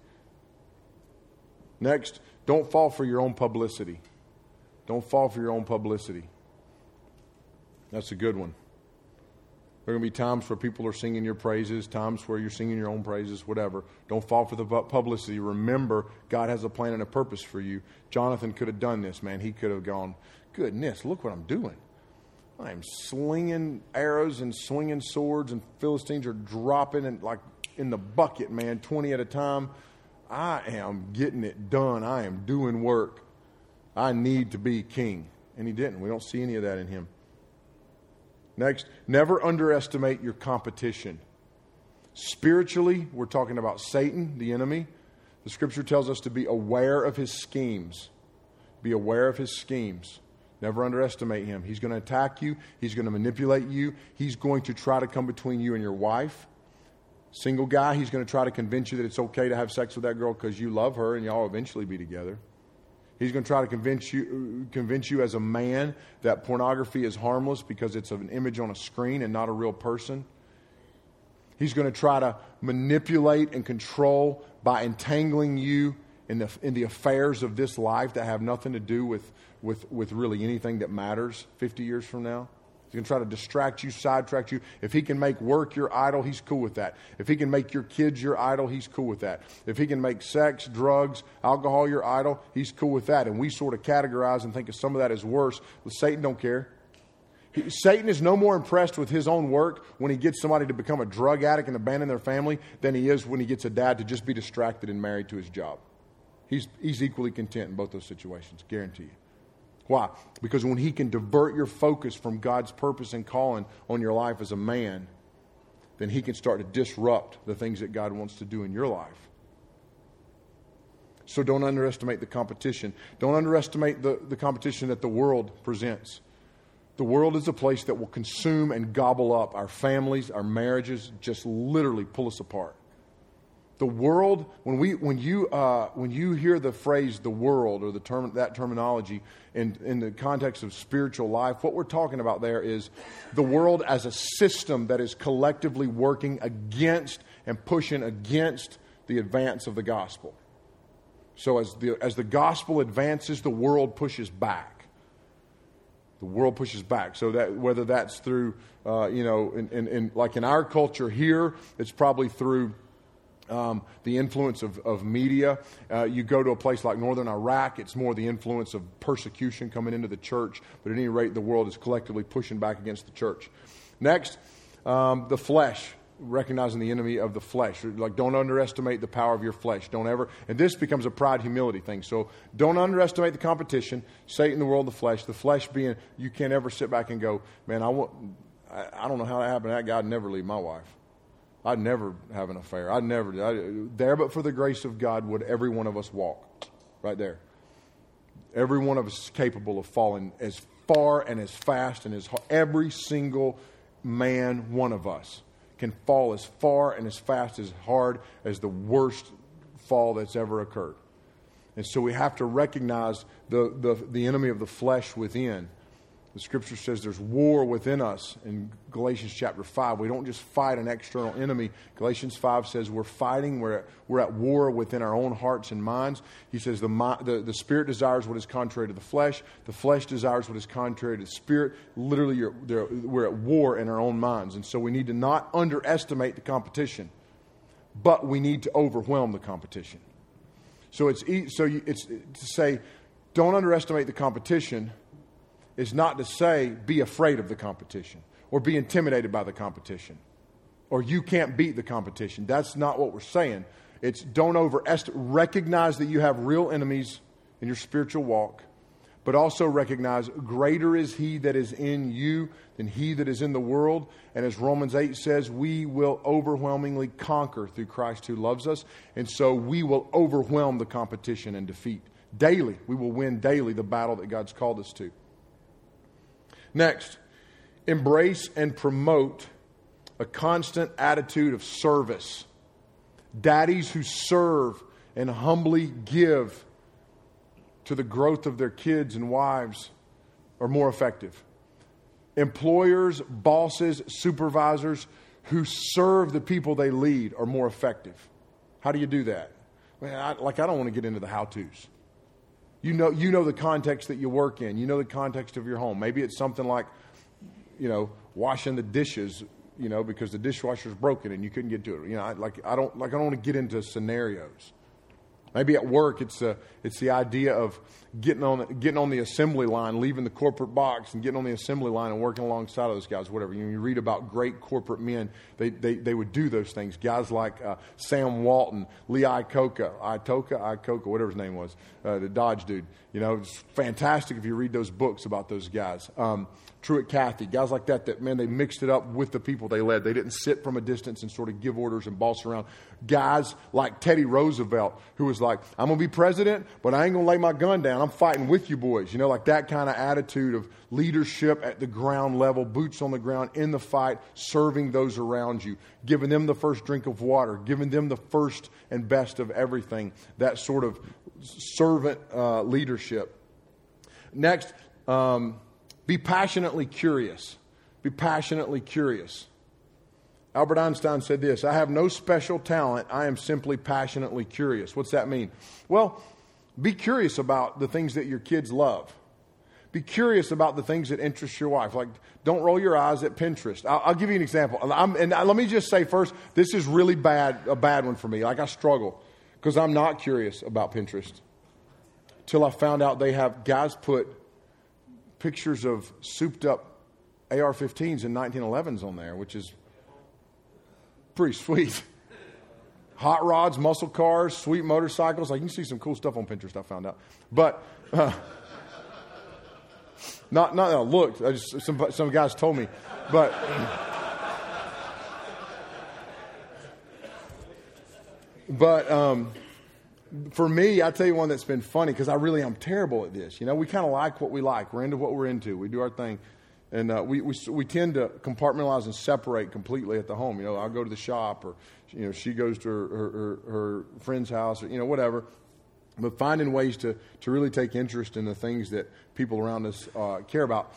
Next, don't fall for your own publicity. Don't fall for your own publicity. That's a good one. There are going to be times where people are singing your praises, times where you're singing your own praises, whatever. Don't fall for the publicity. Remember, God has a plan and a purpose for you. Jonathan could have done this, man. He could have gone, goodness, look what I'm doing. I'm slinging arrows and swinging swords, and Philistines are dropping like in the bucket, man, 20 at a time. I am getting it done. I am doing work. I need to be king. And he didn't. We don't see any of that in him. Next, never underestimate your competition. Spiritually, we're talking about Satan, the enemy. The scripture tells us to be aware of his schemes. Be aware of his schemes. Never underestimate him. He's going to attack you. He's going to manipulate you. He's going to try to come between you and your wife. Single guy, he's going to try to convince you that it's okay to have sex with that girl because you love her and y'all eventually be together. He's going to try to convince you as a man that pornography is harmless because it's an image on a screen and not a real person. He's going to try to manipulate and control by entangling you in the affairs of this life that have nothing to do with really anything that matters 50 years from now. He's going to try to distract you, sidetrack you. If he can make work your idol, he's cool with that. If he can make your kids your idol, he's cool with that. If he can make sex, drugs, alcohol your idol, he's cool with that. And we sort of categorize and think of some of that as worse. But Satan don't care. Satan is no more impressed with his own work when he gets somebody to become a drug addict and abandon their family than he is when he gets a dad to just be distracted and married to his job. He's equally content in both those situations, guarantee you. Why? Because when he can divert your focus from God's purpose and calling on your life as a man, then he can start to disrupt the things that God wants to do in your life. So don't underestimate the competition. Don't underestimate the competition that the world presents. The world is a place that will consume and gobble up our families, our marriages, just literally pull us apart. The world, when you hear the phrase "the world" or that terminology in the context of spiritual life, what we're talking about there is the world as a system that is collectively working against and pushing against the advance of the gospel. So as the gospel advances, the world pushes back. The world pushes back. So that whether that's through in like in our culture here, it's probably through the influence of media. You go to a place like northern Iraq, it's more the influence of persecution coming into the church. But at any rate, the world is collectively pushing back against the church. Next, the flesh. Recognizing the enemy of the flesh. Like, don't underestimate the power of your flesh. Don't ever. And this becomes a pride, humility thing. So don't underestimate the competition. Satan, the world, the flesh. The flesh being, you can't ever sit back and go, man, I don't know how that happened. That guy would never leave my wife. I'd never have an affair. There but for the grace of God would every one of us walk. Right there. Every one of us is capable of falling as far and as fast and as hard. Every single man, one of us, can fall as far and as fast, as hard as the worst fall that's ever occurred. And so we have to recognize the enemy of the flesh within. The Scripture says there's war within us in Galatians chapter 5. We don't just fight an external enemy. Galatians 5 says we're fighting, we're at war within our own hearts and minds. He says the Spirit desires what is contrary to the flesh desires what is contrary to the Spirit. Literally, we're at war in our own minds. And so we need to not underestimate the competition, but we need to overwhelm the competition. So it's to say, don't underestimate the competition, is not to say be afraid of the competition or be intimidated by the competition or you can't beat the competition. That's not what we're saying. It's don't overestimate. Recognize that you have real enemies in your spiritual walk, but also recognize greater is He that is in you than he that is in the world. And as Romans 8 says, we will overwhelmingly conquer through Christ who loves us. And so we will overwhelm the competition and defeat daily. We will win daily the battle that God's called us to. Next, embrace and promote a constant attitude of service. Daddies who serve and humbly give to the growth of their kids and wives are more effective. Employers, bosses, supervisors who serve the people they lead are more effective. How do you do that? I don't want to get into the how-tos. You know the context that you work in. You know the context of your home. Maybe it's something like, washing the dishes, because the dishwasher's broken and you couldn't get to it. I don't want to get into scenarios. Maybe at work it's the idea of getting on the assembly line, leaving the corporate box and getting on the assembly line and working alongside of those guys, whatever. You read about great corporate men, they would do those things. Guys like Sam Walton, Lee Iacocca, whatever his name was, the Dodge dude. It's fantastic if you read those books about those guys. Truett Cathy, guys like that, man, they mixed it up with the people they led. They didn't sit from a distance and sort of give orders and boss around. Guys like Teddy Roosevelt, who was like, I'm going to be president, but I ain't going to lay my gun down. I'm fighting with you boys. Like that kind of attitude of leadership at the ground level, boots on the ground, in the fight, serving those around you, giving them the first drink of water, giving them the first and best of everything. That sort of servant leadership. Next, be passionately curious. Be passionately curious. Albert Einstein said this, I have no special talent. I am simply passionately curious. What's that mean? Well, be curious about the things that your kids love. Be curious about the things that interest your wife. Like, don't roll your eyes at Pinterest. I'll give you an example. And let me just say first, this is really a bad one for me. Like, I struggle because I'm not curious about Pinterest. Till I found out they have guys put pictures of souped up AR-15s and 1911s on there, which is pretty sweet. Hot rods, muscle cars, sweet motorcycles. Like, you can see some cool stuff on Pinterest, I found out. But look, some guys told me. But for me, I tell you one that's been funny because I'm terrible at this. We kind of like what we like. We're into what we're into. We do our thing. And we tend to compartmentalize and separate completely at the home. I'll go to the shop or, she goes to her friend's house or, whatever. But finding ways to really take interest in the things that people around us care about.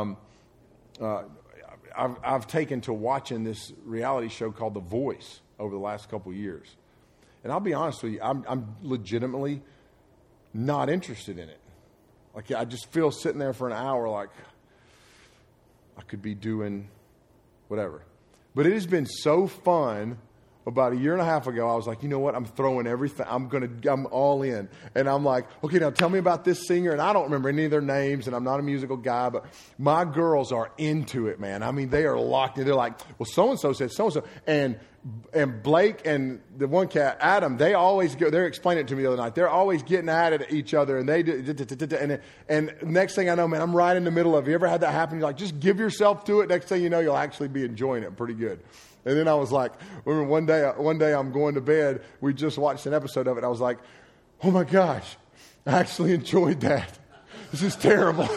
I've taken to watching this reality show called The Voice over the last couple of years. And I'll be honest with you, I'm legitimately not interested in it. Like, I just feel sitting there for an hour like, I could be doing whatever. But it has been so fun about a year and a half ago, I was like, you know what? I'm throwing everything. I'm all in. And I'm like, okay, now tell me about this singer. And I don't remember any of their names, and I'm not a musical guy, but my girls are into it, man. I mean, they are locked in. They're like, well, so-and-so said so-and-so. And Blake and the one cat, Adam, they always go, they're explaining it to me the other night. They're always getting at it at each other. And they do, and next thing I know, man, I'm right in the middle of it. You ever had that happen? You're like, just give yourself to it. Next thing you know, you'll actually be enjoying it pretty good. And then I was like, remember one day I'm going to bed. We just watched an episode of it. I was like, oh my gosh, I actually enjoyed that. This is terrible.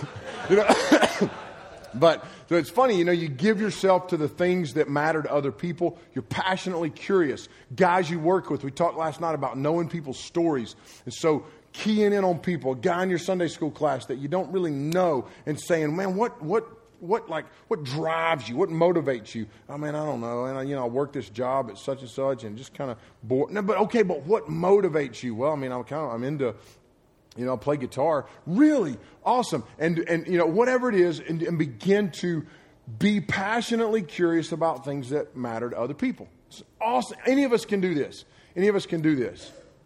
But so it's funny, you give yourself to the things that matter to other people. You're passionately curious. Guys you work with, we talked last night about knowing people's stories. And so keying in on people, a guy in your Sunday school class that you don't really know and saying, man, what drives you? What motivates you? I mean, I don't know. And I work this job at such and such and just kind of bored. No, but okay, but what motivates you? Well, I mean, I'm into, I play guitar. Really awesome. And whatever it is, and begin to be passionately curious about things that matter to other people. It's awesome. Any of us can do this. Any of us can do this.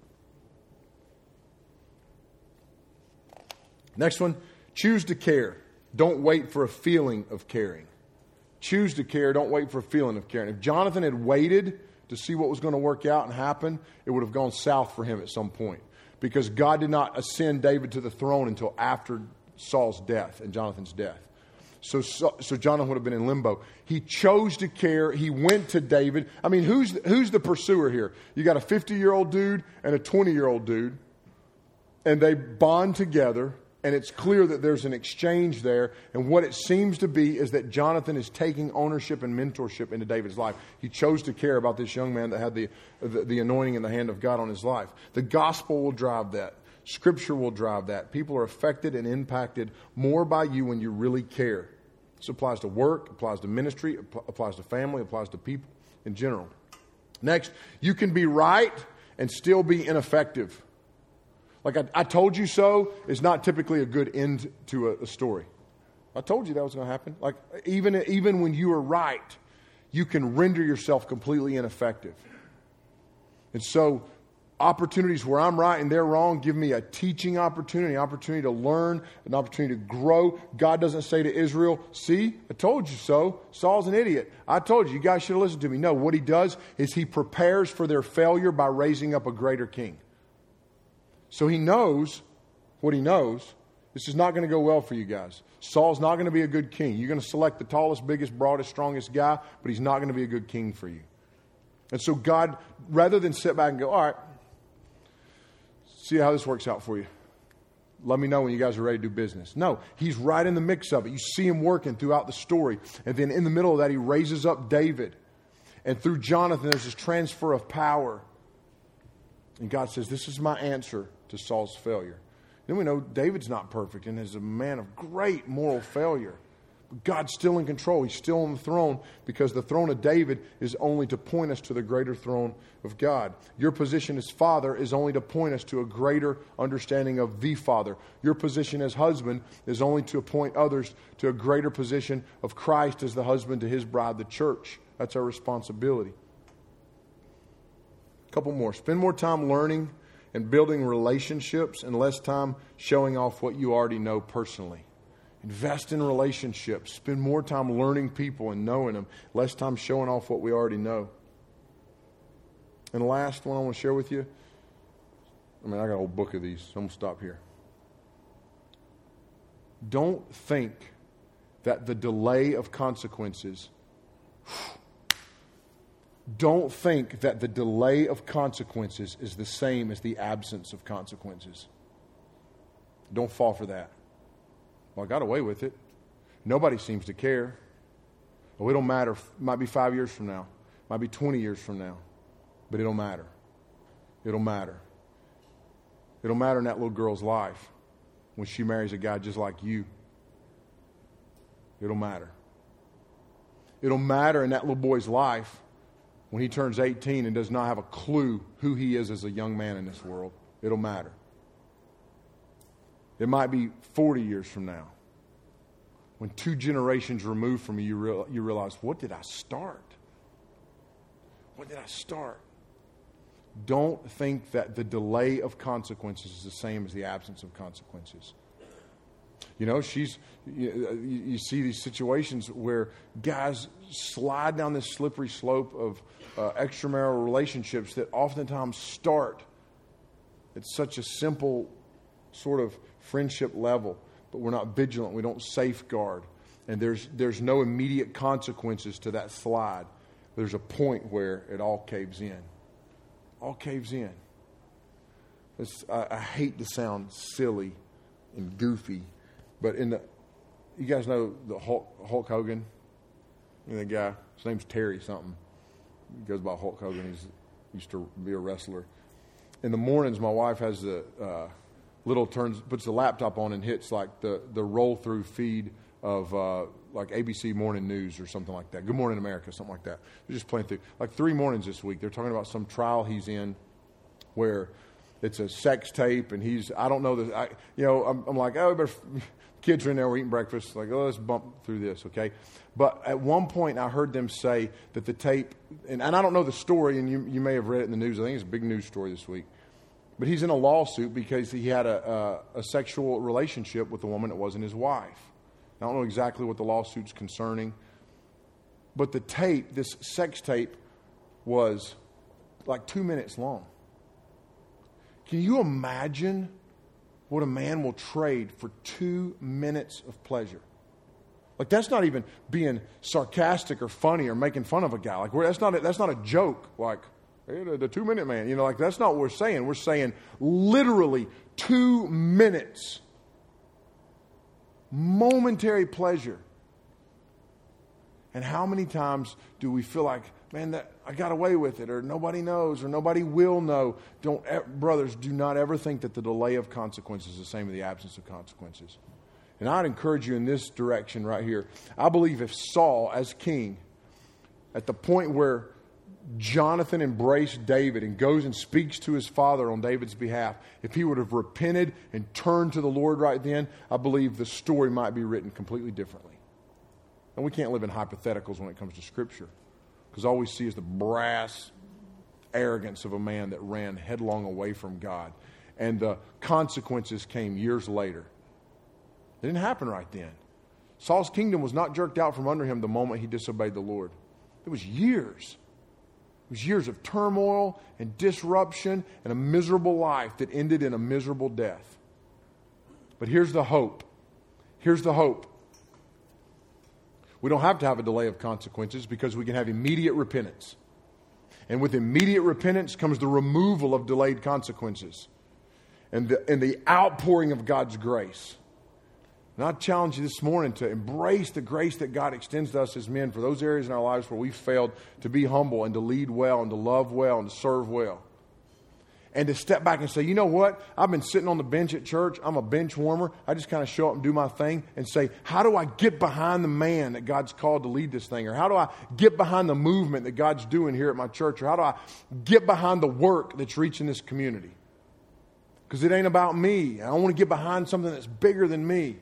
Next one, choose to care. Don't wait for a feeling of caring. Choose to care. Don't wait for a feeling of caring. If Jonathan had waited to see what was going to work out and happen, it would have gone south for him at some point. Because God did not ascend David to the throne until after Saul's death and Jonathan's death. So Jonathan would have been in limbo. He chose to care. He went to David. I mean, who's the pursuer here? You got a 50-year-old dude and a 20-year-old dude. And they bond together. And it's clear that there's an exchange there. And what it seems to be is that Jonathan is taking ownership and mentorship into David's life. He chose to care about this young man that had the anointing and the hand of God on his life. The gospel will drive that. Scripture will drive that. People are affected and impacted more by you when you really care. This applies to work, applies to ministry, applies to family, applies to people in general. Next, you can be right and still be ineffective. Like I told you so is not typically a good end to a story. I told you that was going to happen. Like even when you are right, you can render yourself completely ineffective. And so opportunities where I'm right and they're wrong give me a teaching opportunity, an opportunity to learn, an opportunity to grow. God doesn't say to Israel, see, I told you so. Saul's an idiot. I told you. You guys should have listened to me. No, what he does is he prepares for their failure by raising up a greater king. So he knows what he knows. This is not going to go well for you guys. Saul's not going to be a good king. You're going to select the tallest, biggest, broadest, strongest guy, but he's not going to be a good king for you. And so God, rather than sit back and go, all right, see how this works out for you. Let me know when you guys are ready to do business. No, he's right in the mix of it. You see him working throughout the story. And then in the middle of that, he raises up David. And through Jonathan, there's this transfer of power. And God says, this is my answer to Saul's failure. Then we know David's not perfect and is a man of great moral failure. But God's still in control. He's still on the throne because the throne of David is only to point us to the greater throne of God. Your position as father is only to point us to a greater understanding of the Father. Your position as husband is only to point others to a greater position of Christ as the husband to his bride, the church. That's our responsibility. A couple more. Spend more time learning and building relationships and less time showing off what you already know personally. Invest in relationships. Spend more time learning people and knowing them. Less time showing off what we already know. And the last one I want to share with you. I got a whole book of these, so I'm going to stop here. Don't think that the delay of consequences... Don't think that the delay of consequences is the same as the absence of consequences. Don't fall for that. Well, I got away with it. Nobody seems to care. Well, it don't matter. It might be 5 years from now. It might be 20 years from now. But it don't matter. It'll matter. It'll matter in that little girl's life when she marries a guy just like you. It'll matter. It'll matter in that little boy's life when he turns 18 and does not have a clue who he is as a young man in this world. It'll matter. It might be 40 years from now. When 2 generations removed from you realize, what did I start? When did I start? Don't think that the delay of consequences is the same as the absence of consequences. You know, you see these situations where guys slide down this slippery slope of extramarital relationships that oftentimes start at such a simple sort of friendship level, but we're not vigilant, we don't safeguard, and there's no immediate consequences to that slide. There's a point where it all caves in. All caves in. I hate to sound silly and goofy, but you guys know the Hulk Hogan? You know, the guy, his name's Terry something. He goes by Hulk Hogan. He used to be a wrestler. In the mornings, my wife has the puts the laptop on and hits like the roll through feed of like ABC Morning News or something like that. Good Morning America, something like that. They're just playing through. Like 3 mornings this week, they're talking about some trial he's in where it's a sex tape, and I don't know this. I'm like, oh, kids are in there, we're eating breakfast. Like, oh, let's bump through this, okay? But at one point, I heard them say that the tape, and I don't know the story, and you may have read it in the news. I think it's a big news story this week. But he's in a lawsuit because he had a sexual relationship with a woman that wasn't his wife. I don't know exactly what the lawsuit's concerning. But the tape, this sex tape, was like 2 minutes long. Can you imagine what a man will trade for 2 minutes of pleasure? Like, that's not even being sarcastic or funny or making fun of a guy. Like, that's not a joke. Like, hey, the 2 minute man. You know, like, that's not what we're saying. We're saying literally 2 minutes. Momentary pleasure. And how many times do we feel like, man, that I got away with it, or nobody knows, or nobody will know? Brothers, do not ever think that the delay of consequences is the same as the absence of consequences. And I'd encourage you in this direction right here. I believe if Saul, as king, at the point where Jonathan embraced David and goes and speaks to his father on David's behalf, if he would have repented and turned to the Lord right then, I believe the story might be written completely differently. And we can't live in hypotheticals when it comes to Scripture, because all we see is the brass arrogance of a man that ran headlong away from God. And the consequences came years later. It didn't happen right then. Saul's kingdom was not jerked out from under him the moment he disobeyed the Lord. It was years. It was years of turmoil and disruption and a miserable life that ended in a miserable death. But here's the hope. Here's the hope. We don't have to have a delay of consequences because we can have immediate repentance. And with immediate repentance comes the removal of delayed consequences and the outpouring of God's grace. And I challenge you this morning to embrace the grace that God extends to us as men for those areas in our lives where we've failed to be humble and to lead well and to love well and to serve well. And to step back and say, you know what? I've been sitting on the bench at church. I'm a bench warmer. I just kind of show up and do my thing and say, how do I get behind the man that God's called to lead this thing? Or how do I get behind the movement that God's doing here at my church? Or how do I get behind the work that's reaching this community? Because it ain't about me. I want to get behind something that's bigger than me.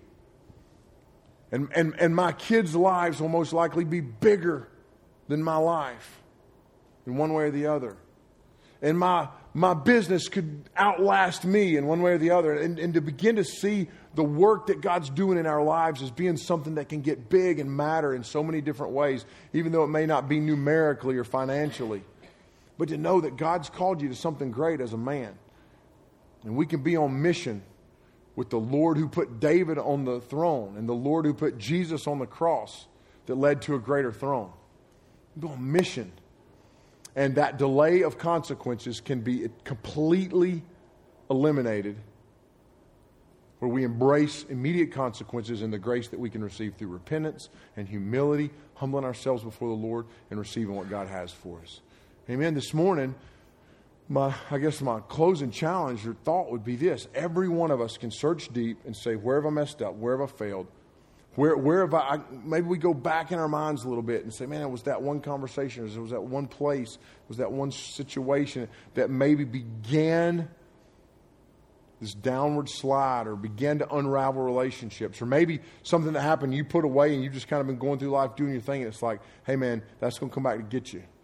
And my kids' lives will most likely be bigger than my life in one way or the other. And my business could outlast me in one way or the other. And to begin to see the work that God's doing in our lives as being something that can get big and matter in so many different ways, even though it may not be numerically or financially. But to know that God's called you to something great as a man. And we can be on mission with the Lord who put David on the throne and the Lord who put Jesus on the cross that led to a greater throne. We're on mission. And that delay of consequences can be completely eliminated where we embrace immediate consequences in the grace that we can receive through repentance and humility, humbling ourselves before the Lord and receiving what God has for us. Amen. This morning, my closing challenge or thought would be this. Every one of us can search deep and say, where have I messed up? Where have I failed? Where have I, maybe we go back in our minds a little bit and say, man, it was that one conversation, or it was that one place, it was that one situation that maybe began this downward slide or began to unravel relationships, or maybe something that happened you put away and you've just kind of been going through life doing your thing, and it's like, hey man, that's going to come back to get you.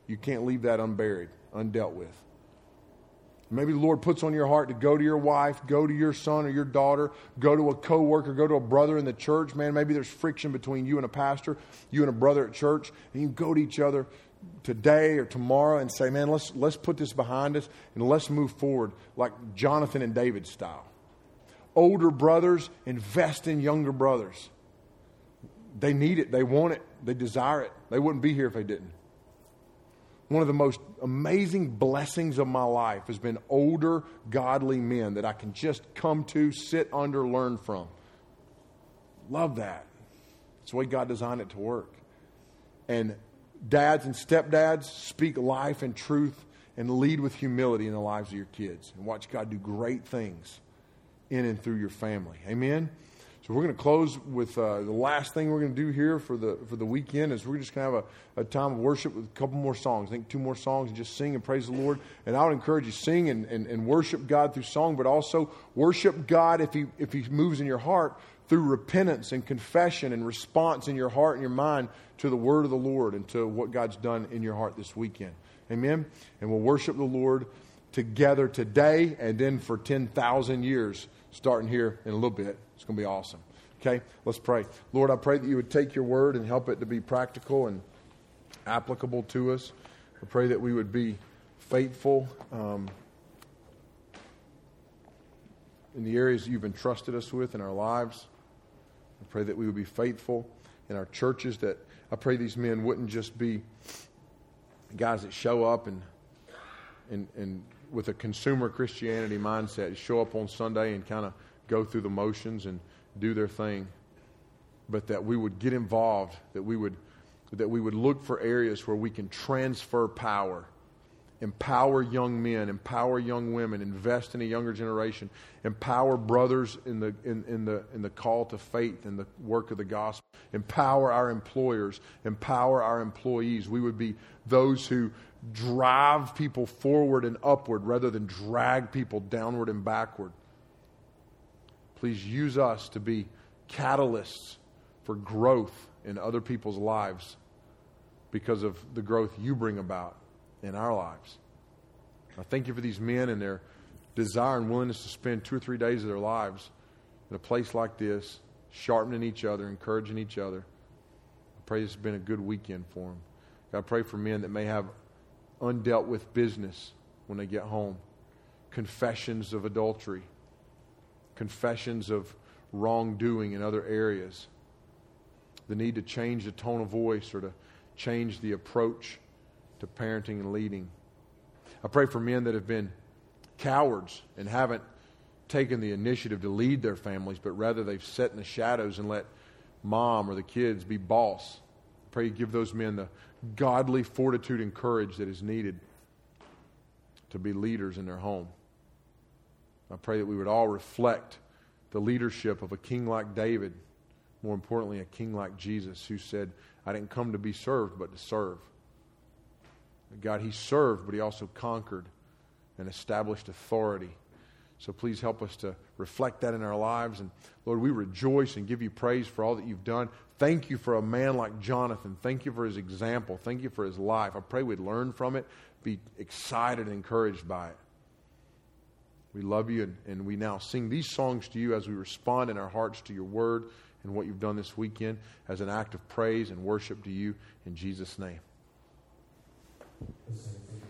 You can't leave that unburied, undealt with. Maybe the Lord puts on your heart to go to your wife, go to your son or your daughter, go to a coworker, go to a brother in the church. Man, maybe there's friction between you and a pastor, you and a brother at church, and you go to each other today or tomorrow and say, man, let's put this behind us and let's move forward like Jonathan and David style. Older brothers invest in younger brothers. They need it. They want it. They desire it. They wouldn't be here if they didn't. One of the most amazing blessings of my life has been older, godly men that I can just come to, sit under, learn from. Love that. It's the way God designed it to work. And dads and stepdads, speak life and truth and lead with humility in the lives of your kids. And watch God do great things in and through your family. Amen? So we're going to close with the last thing we're going to do here for the weekend is we're just going to have a time of worship with a couple more songs. I think 2 more songs and just sing and praise the Lord. And I would encourage you sing and worship God through song, but also worship God if He moves in your heart through repentance and confession and response in your heart and your mind to the word of the Lord and to what God's done in your heart this weekend. Amen? And we'll worship the Lord together today and then for 10,000 years starting here in a little bit. It's going to be awesome. Okay, let's pray. Lord, I pray that you would take your word and help it to be practical and applicable to us. I pray that we would be faithful in the areas you've entrusted us with in our lives. I pray that we would be faithful in our churches, that I pray these men wouldn't just be guys that show up and with a consumer Christianity mindset, show up on Sunday and kind of go through the motions and do their thing, but that we would get involved, that we would look for areas where we can transfer power, empower young men, empower young women, invest in a younger generation, empower brothers in the call to faith and the work of the gospel, empower our employers, empower our employees. We would be those who drive people forward and upward rather than drag people downward and backward. Please use us to be catalysts for growth in other people's lives because of the growth you bring about in our lives. I thank you for these men and their desire and willingness to spend 2 or 3 days of their lives in a place like this, sharpening each other, encouraging each other. I pray this has been a good weekend for them. God, I pray for men that may have undealt with business when they get home, confessions of adultery, confessions of wrongdoing in other areas, the need to change the tone of voice or to change the approach to parenting and leading. I pray for men that have been cowards and haven't taken the initiative to lead their families, but rather they've sat in the shadows and let mom or the kids be boss. I pray you give those men the godly fortitude and courage that is needed to be leaders in their home. I pray that we would all reflect the leadership of a king like David, more importantly, a king like Jesus, who said, I didn't come to be served, but to serve. God, he served, but he also conquered and established authority. So please help us to reflect that in our lives. And Lord, we rejoice and give you praise for all that you've done. Thank you for a man like Jonathan. Thank you for his example. Thank you for his life. I pray we'd learn from it, be excited and encouraged by it. We love you, and we now sing these songs to you as we respond in our hearts to your word and what you've done this weekend as an act of praise and worship to you in Jesus' name.